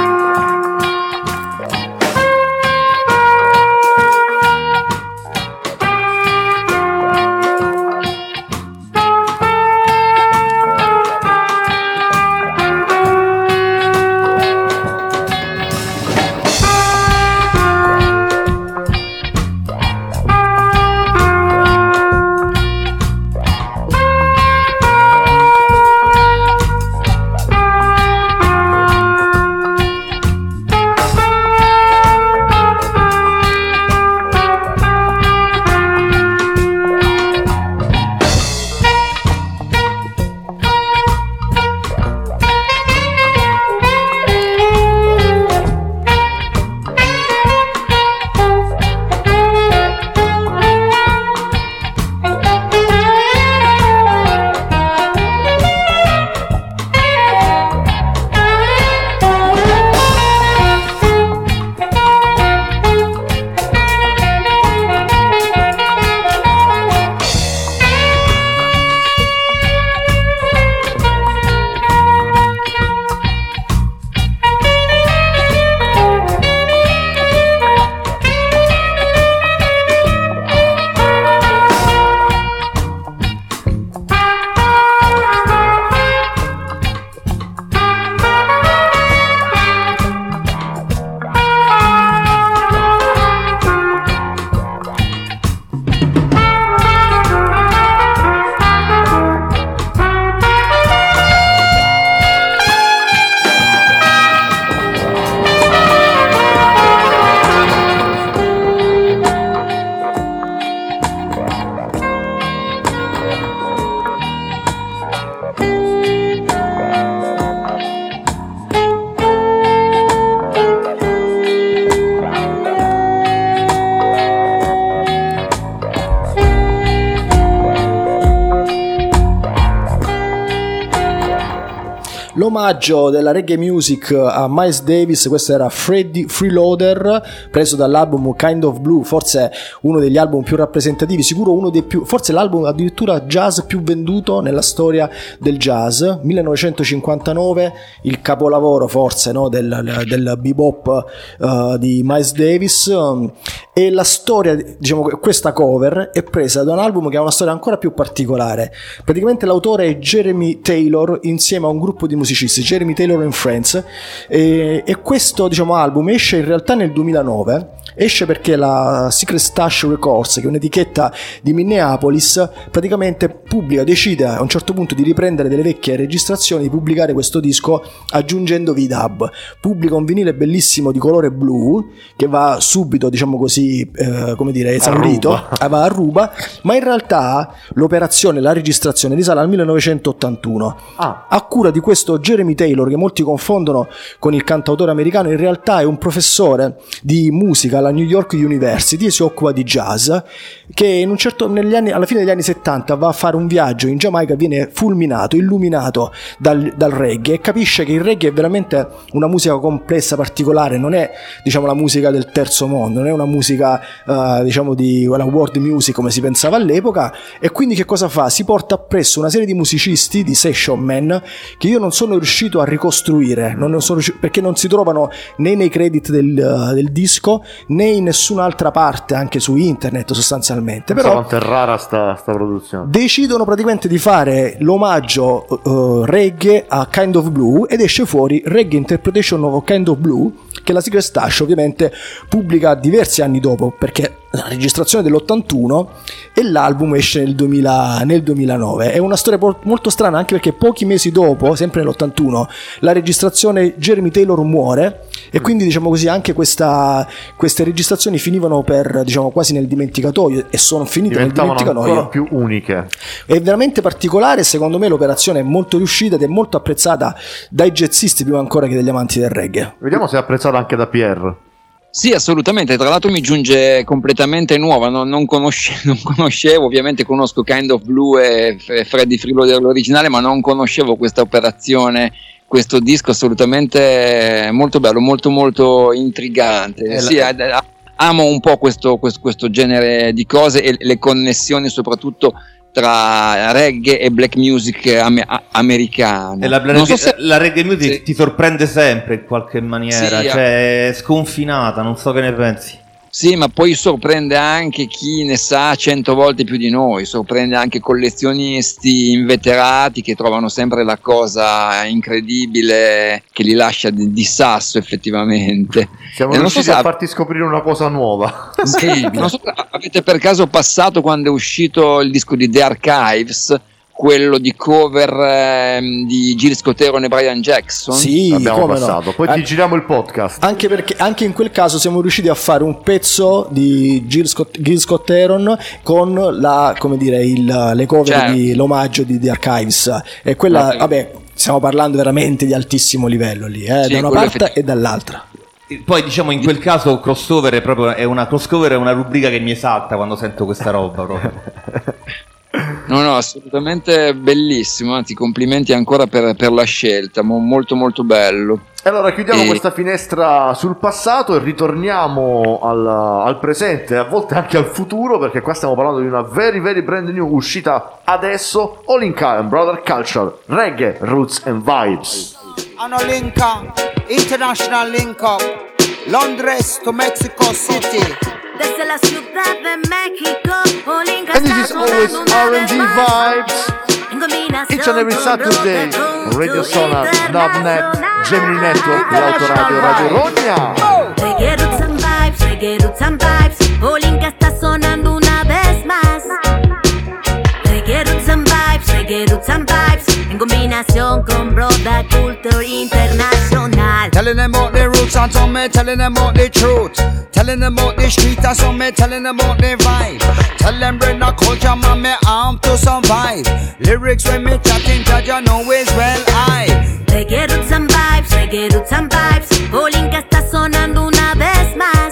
[SPEAKER 1] L'omaggio della reggae music a Miles Davis, questo era Freddy Freeloader, preso dall'album Kind of Blue, forse uno degli album più rappresentativi, sicuro uno dei più, forse l'album addirittura jazz più venduto nella storia del jazz, millenovecentocinquantanove, il capolavoro forse, no, del, del bebop uh, di Miles Davis. Um, e la storia, diciamo, questa cover è presa da un album che ha una storia ancora più particolare. Praticamente l'autore è Jeremy Taylor insieme a un gruppo di musicisti, Jeremy Taylor and Friends, e, e questo, diciamo, album esce in realtà nel duemilanove. Esce perché la Secret Stash Records, che è un'etichetta di Minneapolis, praticamente pubblica, decide a un certo punto di riprendere delle vecchie registrazioni, di pubblicare questo disco aggiungendovi i dub. Pubblica un vinile bellissimo di colore blu che va subito, diciamo così, eh, come dire, esaurito,
[SPEAKER 2] a
[SPEAKER 1] va a ruba, ma in realtà l'operazione, la registrazione risale al millenovecentottantuno.
[SPEAKER 2] Ah.
[SPEAKER 1] A cura di questo Jeremy Taylor, che molti confondono con il cantautore americano, in realtà è un professore di musica musica alla New York University e si occupa di jazz, che in un certo, negli anni, alla fine degli anni settanta va a fare un viaggio in Giamaica, viene fulminato, illuminato dal, dal reggae e capisce che il reggae è veramente una musica complessa, particolare, non è diciamo la musica del terzo mondo, non è una musica uh, diciamo di quella world music come si pensava all'epoca. E quindi che cosa fa? Si porta appresso una serie di musicisti, di session man, che io non sono riuscito a ricostruire, non sono riuscito, perché non si trovano né nei credit del, uh, del disco né in nessun'altra parte, anche su internet sostanzialmente.
[SPEAKER 2] Non so
[SPEAKER 1] però
[SPEAKER 2] quanto è rara sta, sta produzione.
[SPEAKER 1] Decidono praticamente di fare l'omaggio uh, reggae a Kind of Blue ed esce fuori Reggae Interpretation of Kind of Blue, che la Secret Stash ovviamente pubblica diversi anni dopo, perché la registrazione dell'ottantuno e l'album esce nel, duemila, nel duemilanove. È una storia molto strana, anche perché pochi mesi dopo, sempre nell'ottantuno, la registrazione Jeremy Taylor muore e quindi diciamo così anche questa, queste registrazioni finivano per diciamo quasi nel dimenticatoio, e sono finite nel dimenticatoio.
[SPEAKER 2] Ancora più uniche.
[SPEAKER 1] È veramente particolare, secondo me l'operazione è molto riuscita ed è molto apprezzata dai jazzisti prima ancora che dagli amanti del reggae.
[SPEAKER 2] Vediamo se è apprezzata anche da Pierre.
[SPEAKER 4] Sì, assolutamente, tra l'altro mi giunge completamente nuova, non, non, conosce, non conoscevo, ovviamente conosco Kind of Blue e Freddie Freeloader l'originale, ma non conoscevo questa operazione, questo disco assolutamente molto bello, molto molto intrigante. Sì, la... amo un po' questo, questo, questo genere di cose e le connessioni soprattutto tra reggae e black music am- americano.
[SPEAKER 6] E la, la,
[SPEAKER 4] so se...
[SPEAKER 6] la reggae music
[SPEAKER 4] sì.
[SPEAKER 6] ti sorprende sempre in qualche maniera,
[SPEAKER 4] sì,
[SPEAKER 6] cioè è sconfinata, non so che ne pensi.
[SPEAKER 4] Sì, ma poi sorprende anche chi ne sa cento volte più di noi, sorprende anche collezionisti inveterati che trovano sempre la cosa incredibile che li lascia di, di sasso effettivamente.
[SPEAKER 2] Siamo
[SPEAKER 4] e
[SPEAKER 2] riusciti
[SPEAKER 4] so se
[SPEAKER 2] a farti scoprire una cosa nuova.
[SPEAKER 4] Sì, non so se avete per caso passato quando è uscito il disco di The Archives, quello di cover ehm, di Gil Scott-Heron e Brian Jackson.
[SPEAKER 1] Sì,
[SPEAKER 2] abbiamo
[SPEAKER 1] come
[SPEAKER 2] passato.
[SPEAKER 1] no.
[SPEAKER 2] Poi ti
[SPEAKER 1] An-
[SPEAKER 2] giriamo il podcast.
[SPEAKER 1] Anche perché anche in quel caso siamo riusciti a fare un pezzo di Gil, Scott, Gil Scott-Heron con la, come dire, il, le cover
[SPEAKER 4] certo.
[SPEAKER 1] di l'omaggio di The Archives. E quella,
[SPEAKER 4] okay.
[SPEAKER 1] vabbè, stiamo parlando veramente di altissimo livello lì, eh,
[SPEAKER 4] sì,
[SPEAKER 1] da una parte
[SPEAKER 4] effettivamente.
[SPEAKER 1] e dall'altra.
[SPEAKER 6] Poi diciamo in quel caso crossover è proprio è una crossover è una rubrica che mi esalta quando sento questa roba proprio.
[SPEAKER 4] No, no, assolutamente bellissimo, anzi complimenti ancora per, per la scelta, mo, molto molto bello.
[SPEAKER 2] Allora chiudiamo
[SPEAKER 4] E...
[SPEAKER 2] questa finestra sul passato e ritorniamo al, al presente, a volte anche al futuro, perché qua stiamo parlando di una very very brand new uscita adesso, All in Calm, Brother Culture, Reggae, Roots and Vibes.
[SPEAKER 10] On a link up, international link up, Londres to Mexico City.
[SPEAKER 11] Desde la ciudad de México, Olinka
[SPEAKER 2] And this is always R and B vibes. Each and every Saturday, Radio Sonar, Navnet, Gemini Network, l'autoradio Radio Rogna.
[SPEAKER 11] Reggae Roots and Vibes, Reggae Roots and Vibes, Olinka está sonando una vez más. Reggae Roots and Vibes, Reggae Roots and Vibes, en combinación con Broda Culture Internacional.
[SPEAKER 10] Telling them about the roots and some me telling them about the truth. Telling them about the street and some me telling them about the vibe. Tell them bring the culture man me arm to survive. Lyrics when me chatting judge you know is well I.
[SPEAKER 11] Reggae Roots and Vibes, Reggae Roots and Vibes, Olinka está sonando una vez más.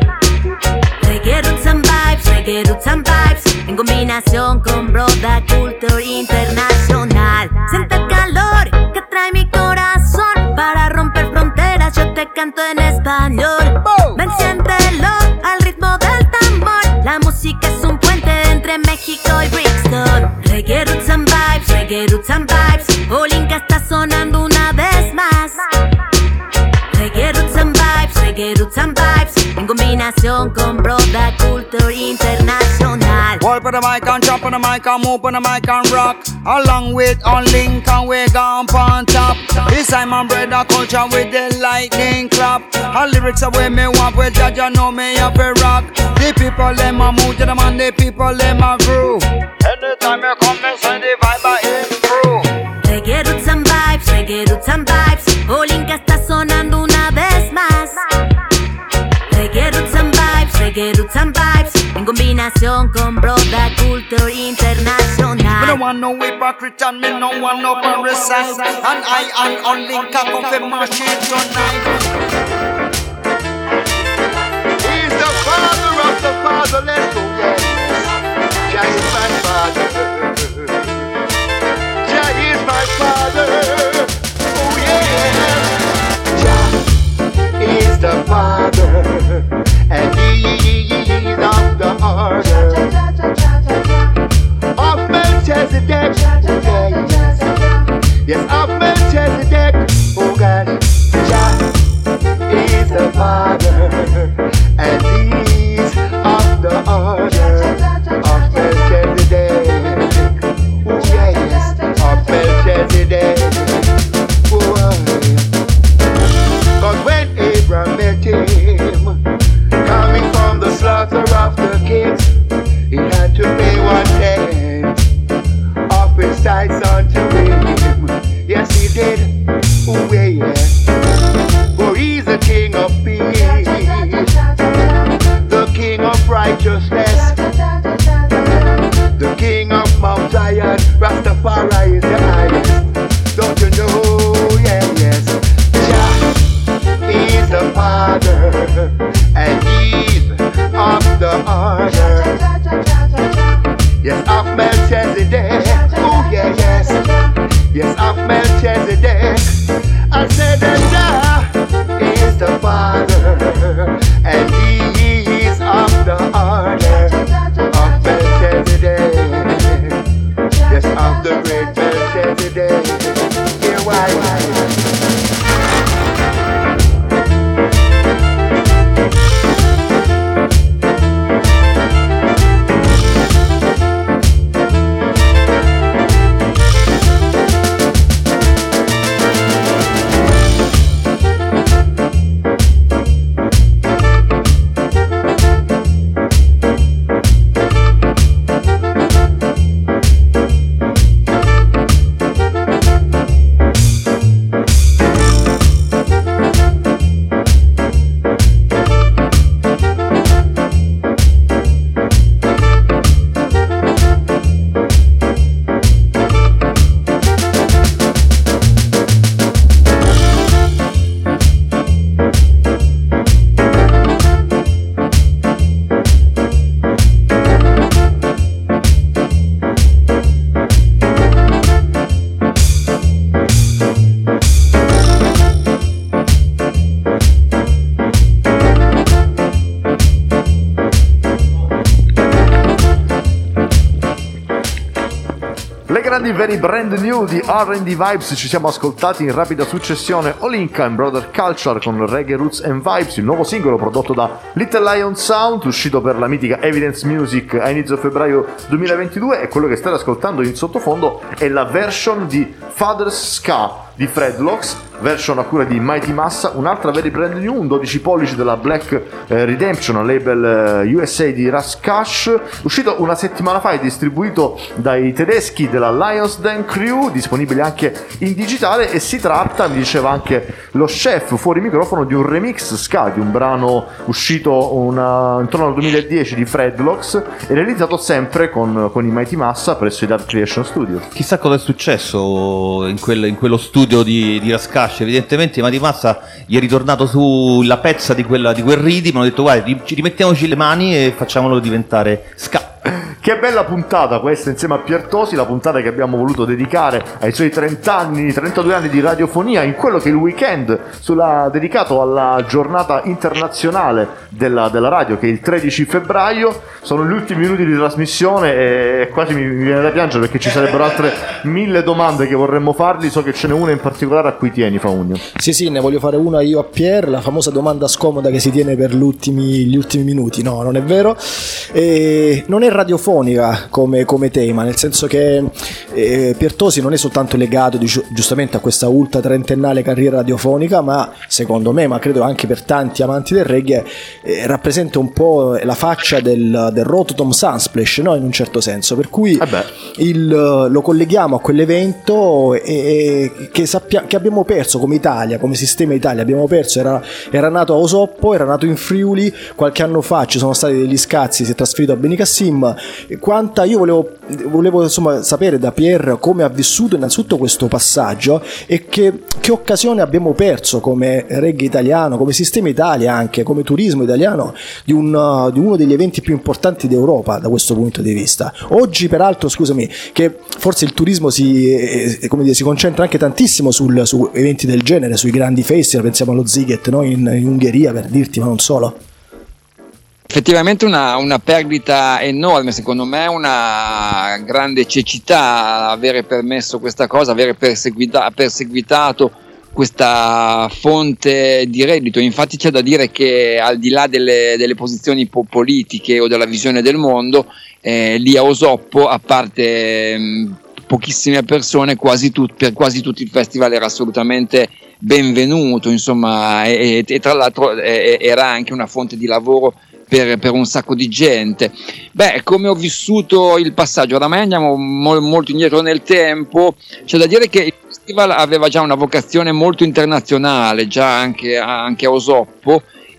[SPEAKER 11] Reggae Roots and Vibes, Reggae Roots and Vibes, en combinación con Broda Culture Internacional. Siente el calor que trae mi corazón, para romper fronteras yo te canto en español. Ven, siéntelo al ritmo del tambor, la música es un puente entre México y Brixton. Reggae Roots and Vibes, Reggae Roots and Vibes, Olinka está sonando una vez más. Reggae Roots and Vibes, Reggae Roots and Vibes, en combinación con Broda Culture Internacional.
[SPEAKER 10] Walk on the mic and jump on the mic and move on the mic and rock. Along with on link and we gone on top. It's Simon Brother Culture with the lightning clap. All lyrics are where me want with judge you know me have a rock. The people them a move to the man, the people them a groove. Anytime you come and say the vibe I improve.
[SPEAKER 11] Reggae Roots and Vibes, Reggae Roots and Vibes, Olinka está sonando una vez más. Reggae Roots and Vibes, Reggae Roots and Vibes, en combinación con Broda Culture Internacional.
[SPEAKER 10] Me no want no hypocrite and me no want no parasite. And I and on link a come for my shit tonight.
[SPEAKER 2] He's the
[SPEAKER 12] Father, and he's of the order of Melchizedek. Oh yes, of Melchizedek. Cause when Abraham met him, coming from the slaughter of the kings, he had to pay one tenth of his tithes unto him. Yes, he did. Oh yeah, yeah. For he's the King of peace, the King of righteousness, the King of Mount Zion. Rastafari is the highest. Don't you know? Yeah, yes. Jah is the Father, and he's of the order. Yes, of Melchizedek. Oh yeah, yes. Yes, of Melchizedek. I said that Jah is the Father, and he is of the order of Melchizedek. Yes, of the great Melchizedek. Hear why.
[SPEAKER 2] Very brand new di R and D Vibes. Ci siamo ascoltati in rapida successione Olinka and Brother Culture con Reggae Roots and Vibes, il nuovo singolo prodotto da Little Lion Sound, uscito per la mitica Evidence Music a inizio febbraio duemilaventidue, e quello che state ascoltando in sottofondo è la version di Father's Ska di Fredlocks, version a cura di Mighty Massa, un'altra very brand new, un dodici pollici della Black eh, Redemption, label eh, U S A di Russ Cash, uscito una settimana fa e distribuito dai tedeschi della Lions Den Crew, disponibile anche in digitale, e si tratta, mi diceva anche lo chef fuori microfono, di un remix ska di un brano uscito una, intorno al duemiladieci di Fredlocks e realizzato sempre con, con i Mighty Massa presso i Dub Creation Studio.
[SPEAKER 6] Chissà cosa è successo in, quel, in quello studio di, di Rascash. Evidentemente Mighty Massa gli è ritornato sulla pezza di, quella, di quel ritmo, hanno detto guarda, rimettiamoci le mani e facciamolo diventare ska.
[SPEAKER 2] Che bella puntata questa insieme a Piertosi, la puntata che abbiamo voluto dedicare ai suoi trenta anni, trentadue anni di radiofonia, in quello che è il weekend sulla, dedicato alla giornata internazionale della, della radio, che è il tredici febbraio. Sono gli ultimi minuti di trasmissione e quasi mi, mi viene da piangere, perché ci sarebbero altre mille domande che vorremmo fargli. So che ce n'è una in particolare a cui tieni, Faugno.
[SPEAKER 1] Sì sì, ne voglio fare una io a Pier, la famosa domanda scomoda che si tiene per gli ultimi, gli ultimi minuti. No, non è vero, e non è radiofonica come, come tema, nel senso che eh, Piertosi non è soltanto legato di, giustamente a questa ultra trentennale carriera radiofonica, ma secondo me, ma credo anche per tanti amanti del reggae, eh, rappresenta un po' la faccia del, del Rototom Sunsplash, no? In un certo senso, per cui
[SPEAKER 2] eh
[SPEAKER 1] il, lo colleghiamo a quell'evento e, e che, sappia, che abbiamo perso come Italia, come sistema Italia, abbiamo perso. Era, era nato a Osoppo, era nato in Friuli, qualche anno fa ci sono stati degli scazzi, si è trasferito a Benicassim. Quanta io volevo, volevo insomma sapere da Pier come ha vissuto innanzitutto questo passaggio e che, che occasione abbiamo perso come reggae italiano, come sistema Italia, anche come turismo italiano, di, un, di uno degli eventi più importanti d'Europa da questo punto di vista. Oggi peraltro, scusami, che forse il turismo si, eh, come dire, si concentra anche tantissimo sul, su eventi del genere, sui grandi festival, pensiamo allo Ziget, no? in, in Ungheria, per dirti, ma non solo.
[SPEAKER 4] Effettivamente una, una perdita enorme, secondo me una grande cecità avere permesso questa cosa, avere perseguita, perseguitato questa fonte di reddito. Infatti c'è da dire che al di là delle, delle posizioni po- politiche o della visione del mondo, eh, lì a Osoppo, a parte mh, pochissime persone, quasi tut- per quasi tutti il festival era assolutamente benvenuto, insomma, e, e, e tra l'altro eh, era anche una fonte di lavoro per, per un sacco di gente. Beh, come ho vissuto il passaggio, oramai andiamo mo- molto indietro nel tempo, c'è da dire che il festival aveva già una vocazione molto internazionale, già anche, anche a Osoppo,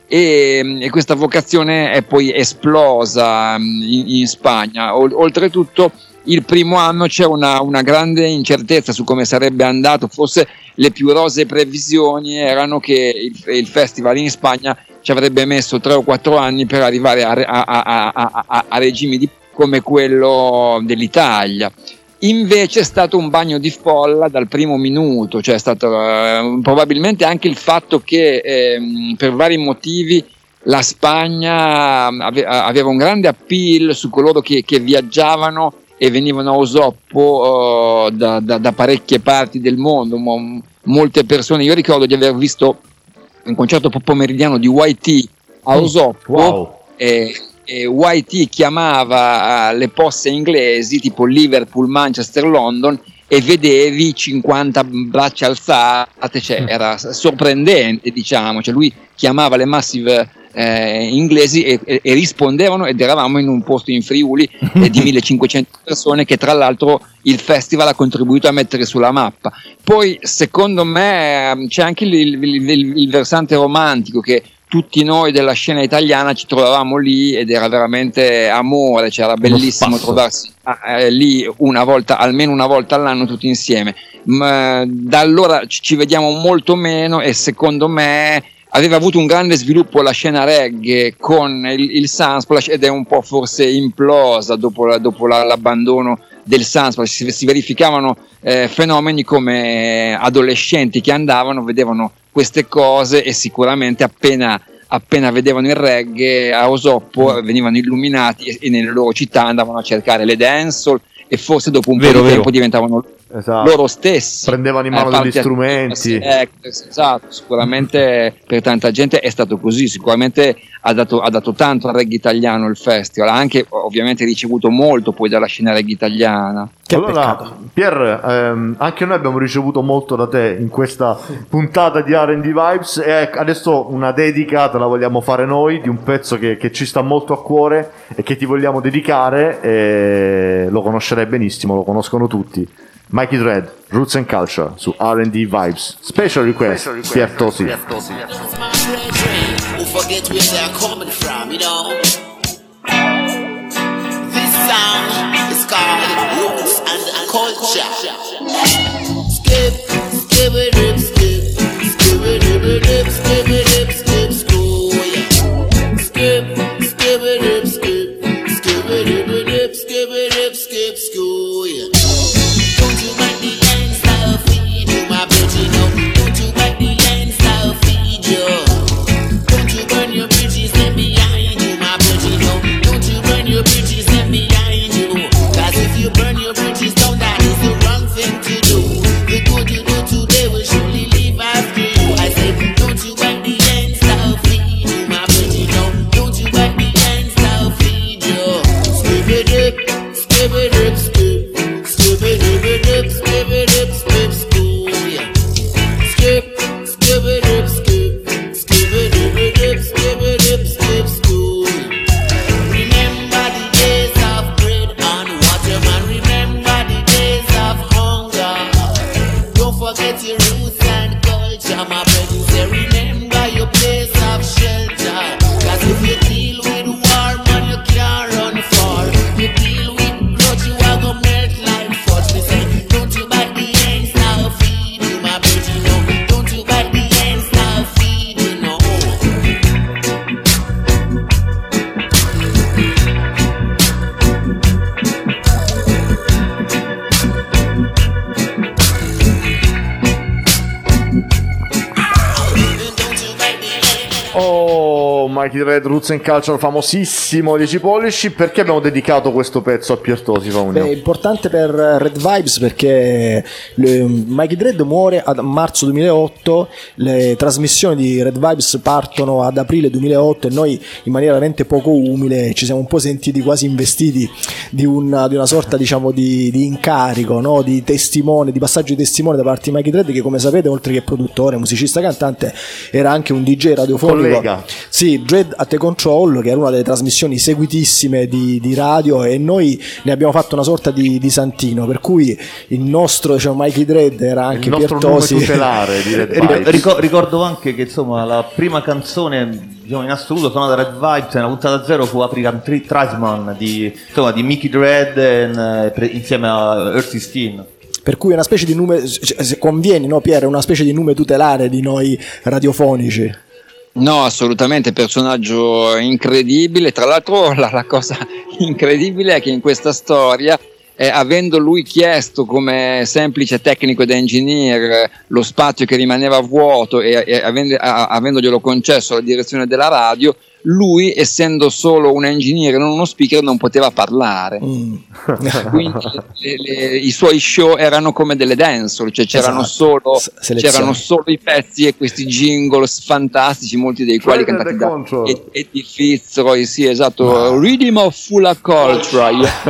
[SPEAKER 4] e, e questa vocazione è poi esplosa in, in Spagna. O, oltretutto il primo anno c'è una, una grande incertezza su come sarebbe andato, forse le più rosee previsioni erano che il, il festival in Spagna ci avrebbe messo tre o quattro anni per arrivare a, a, a, a, a, a regimi di, come quello dell'Italia. Invece è stato un bagno di folla dal primo minuto, cioè è stato eh, probabilmente anche il fatto che eh, per vari motivi la Spagna ave, aveva un grande appeal su coloro che, che viaggiavano e venivano a Osoppo uh, da, da, da parecchie parti del mondo, mo, molte persone. Io ricordo di aver visto un concerto pomeridiano di Y T a Osoppo, wow. e, e Y T chiamava uh, le poste inglesi tipo Liverpool, Manchester, London, e vedevi cinquanta braccia alzate, cioè era sorprendente, diciamo, cioè lui chiamava le massive eh, inglesi e, e, e rispondevano, ed eravamo in un posto in Friuli eh, di millecinquecento persone, che tra l'altro il festival ha contribuito a mettere sulla mappa. Poi secondo me c'è anche il, il, il, il versante romantico, che tutti noi della scena italiana ci trovavamo lì ed era veramente amore, cioè era bellissimo trovarsi eh, lì una volta, almeno una volta all'anno tutti insieme. Ma da allora ci vediamo molto meno, e secondo me aveva avuto un grande sviluppo la scena reggae con il, il Sunsplash, ed è un po' forse implosa dopo, la, dopo la, l'abbandono del Sunsplash. Si, si verificavano eh, fenomeni come adolescenti che andavano, vedevano queste cose e sicuramente appena, appena vedevano il reggae a Osoppo venivano illuminati e, e nelle loro città andavano a cercare le dancehall, e forse dopo un vero, po' di vero. tempo diventavano esatto. loro stessi,
[SPEAKER 2] prendevano in mano eh, degli strumenti.
[SPEAKER 4] Eh, esatto, sicuramente per tanta gente è stato così, sicuramente ha dato, ha dato tanto al reggae italiano il festival, ha anche ovviamente ricevuto molto poi dalla scena reggae italiana.
[SPEAKER 2] Che allora, Pier, ehm, anche noi abbiamo ricevuto molto da te in questa puntata di R and D Vibes, e adesso una dedica te la vogliamo fare noi di un pezzo che, che ci sta molto a cuore e che ti vogliamo dedicare, e lo conoscerai benissimo, lo conoscono tutti. Mikey Dread, Roots and Culture su R and D Vibes. Special request, Special request Pier Tosi. Pier Tosi.
[SPEAKER 13] Who forget where they're coming from, you know? This song is called Roots and Culture. Skip, skip it up, skip, skip it up, skip it up, skip, screw yeah. Skip, skip it up, skip, skip it up, skip it up, skip, screw yeah. Don't you make the ends now feed you, my bitch, you know? Don't you make the ends now feed you? Don't you burn your bridges then behind you, my bitch, you know? Don't you burn your bridges then behind you? Cause if you burn your bridges down, that is the wrong thing to do. The good you
[SPEAKER 2] nostro Mikey Red Roots and Culture famosissimo dieci pollici. Perché abbiamo dedicato questo pezzo a Piertosi, Faunio?
[SPEAKER 1] Beh, è importante per Red Vibes perché le, Mikey Red muore a marzo duemilaotto, le trasmissioni di Red Vibes partono ad aprile duemilaotto e noi in maniera veramente poco umile ci siamo un po' sentiti quasi investiti di una, di una sorta diciamo di, di incarico, no? Di testimone, di passaggio di testimone da parte di Mikey Red, che come sapete oltre che produttore, musicista, cantante era anche un D J radiofonico.
[SPEAKER 2] Collega.
[SPEAKER 1] Sì, Dread at the Control, che era una delle trasmissioni seguitissime di, di radio, e noi ne abbiamo fatto una sorta di, di santino, per cui il nostro diciamo, Mikey Dread era anche
[SPEAKER 2] il nostro
[SPEAKER 1] Piertosi.
[SPEAKER 2] nome tutelare di Red Vibes.
[SPEAKER 6] Ric- ricordo anche che insomma la prima canzone diciamo, in assoluto suonata da Red Vibes nella puntata zero fu African Tri- Tribesman di, insomma, di Mickey Dread e, pre- insieme a Earthy Steen.
[SPEAKER 1] Per cui è una specie di nome, se conviene, no Pier, è una specie di nome tutelare di noi radiofonici.
[SPEAKER 4] No, assolutamente, personaggio incredibile. Tra l'altro la, la cosa incredibile è che in questa storia, eh, avendo lui chiesto come semplice tecnico ed engineer eh, lo spazio che rimaneva vuoto e, e avendo, a, avendoglielo concesso la direzione della radio, lui, essendo solo un engineer e non uno speaker, non poteva parlare. Mm. Quindi le, le, i suoi show erano come delle dancehall, cioè c'erano, esatto. solo, c'erano solo i pezzi e questi jingles fantastici, molti dei quali cantati da Eddie Fitzroy, sì, esatto, no. Rhythm of Full Culture.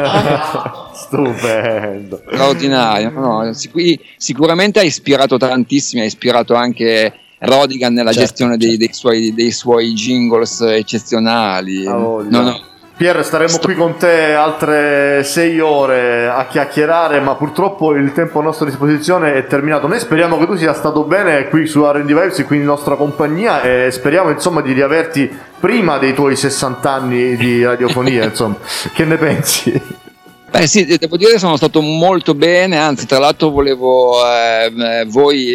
[SPEAKER 2] Stupendo,
[SPEAKER 4] straordinario. No, sic- sicuramente ha ispirato tantissimi, ha ispirato anche Rodigan nella certo, gestione dei, dei, suoi, dei suoi jingles eccezionali. No, no.
[SPEAKER 2] Pier, staremo Sto... qui con te altre sei ore a chiacchierare, ma purtroppo il tempo a nostra disposizione è terminato. Noi speriamo che tu sia stato bene qui su R and D Vibes, quindi in nostra compagnia, e speriamo insomma di riaverti prima dei tuoi sessanta anni di radiofonia. Insomma, che ne pensi?
[SPEAKER 4] Beh sì, devo dire che sono stato molto bene, anzi tra l'altro volevo, eh, voi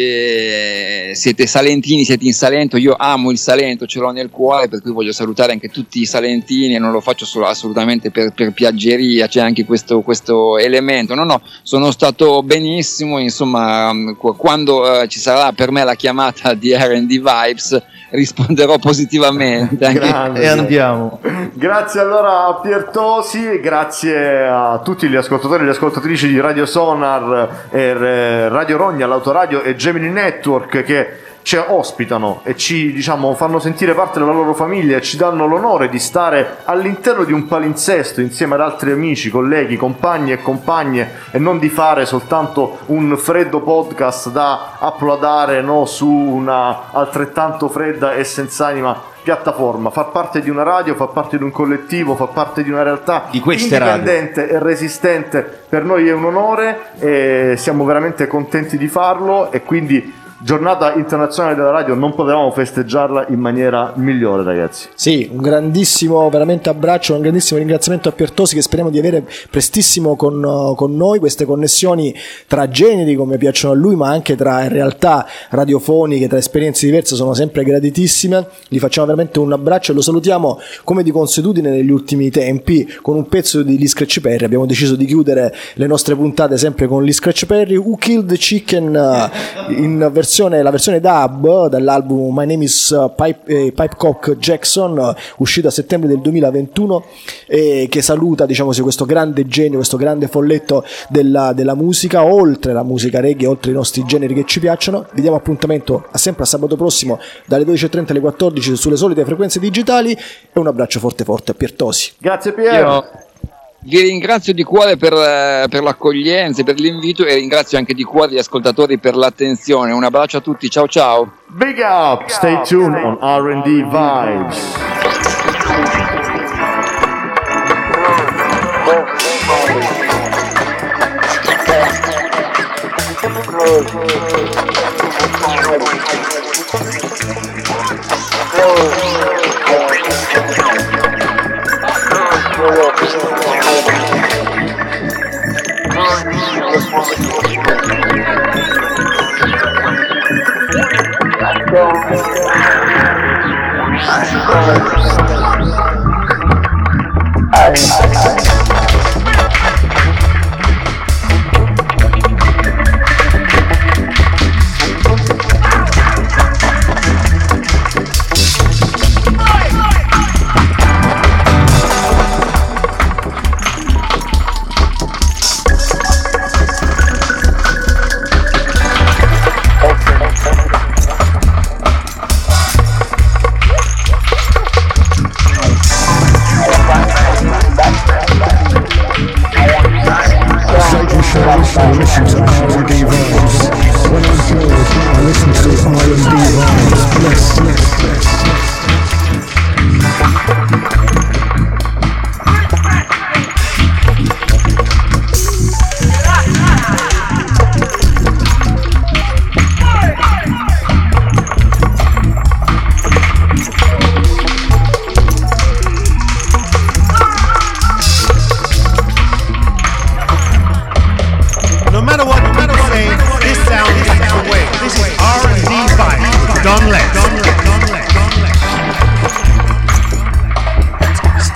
[SPEAKER 4] eh, siete salentini, siete in Salento, io amo il Salento, ce l'ho nel cuore, per cui voglio salutare anche tutti i salentini e non lo faccio solo assolutamente per, per piaggeria, c'è anche questo, questo elemento. No, no, sono stato benissimo, insomma, quando eh, ci sarà per me la chiamata di R and D Vibes risponderò positivamente anche.
[SPEAKER 6] E andiamo.
[SPEAKER 2] Grazie allora a Piertosi, grazie a tutti gli ascoltatori e le ascoltatrici di Radio Sonar, e Radio Rogna, l'Autoradio e Gemini Network che ci ospitano e ci diciamo fanno sentire parte della loro famiglia e ci danno l'onore di stare all'interno di un palinsesto insieme ad altri amici, colleghi, compagni e compagne, e non di fare soltanto un freddo podcast da uploadare, no, su una altrettanto fredda e senz'anima piattaforma. Far parte di una radio, far parte di un collettivo, far parte di una realtà
[SPEAKER 6] di
[SPEAKER 2] indipendente radio. E resistente per noi è un onore e siamo veramente contenti di farlo, e quindi Giornata internazionale della radio, non potevamo festeggiarla in maniera migliore, ragazzi.
[SPEAKER 1] Sì, un grandissimo veramente abbraccio, un grandissimo ringraziamento a Piertosi, che speriamo di avere prestissimo con, con noi, queste connessioni tra generi come piacciono a lui, ma anche tra realtà radiofoniche, tra esperienze diverse, sono sempre graditissime. Gli facciamo veramente un abbraccio e lo salutiamo come di consuetudine negli ultimi tempi con un pezzo di Lee Scratch Perry. Abbiamo deciso di chiudere le nostre puntate sempre con Lee Scratch Perry, Who Killed the Chicken, in versione la versione dub dall'album My Name is Pipe, eh, Pipecock Jackson, uscito a settembre del duemilaventuno, e che saluta diciamo questo grande genio, questo grande folletto della, della musica, oltre la musica reggae, oltre i nostri generi che ci piacciono. Vi diamo appuntamento a sempre a sabato prossimo dalle dodici e trenta alle quattordici sulle solite frequenze digitali, e un abbraccio forte forte a Piertosi.
[SPEAKER 2] Grazie Piero.
[SPEAKER 4] Vi ringrazio di cuore per, per l'accoglienza, per l'invito, e ringrazio anche di cuore gli ascoltatori per l'attenzione. Un abbraccio a tutti, ciao ciao.
[SPEAKER 2] Big up, stay tuned on R and D Vibes.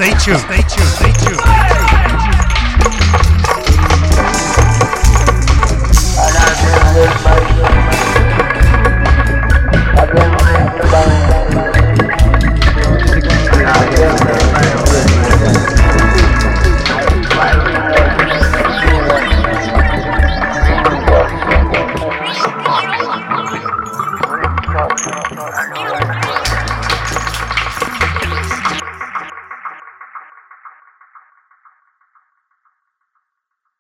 [SPEAKER 5] Stay tuned. Stay tuned. Stay tuned.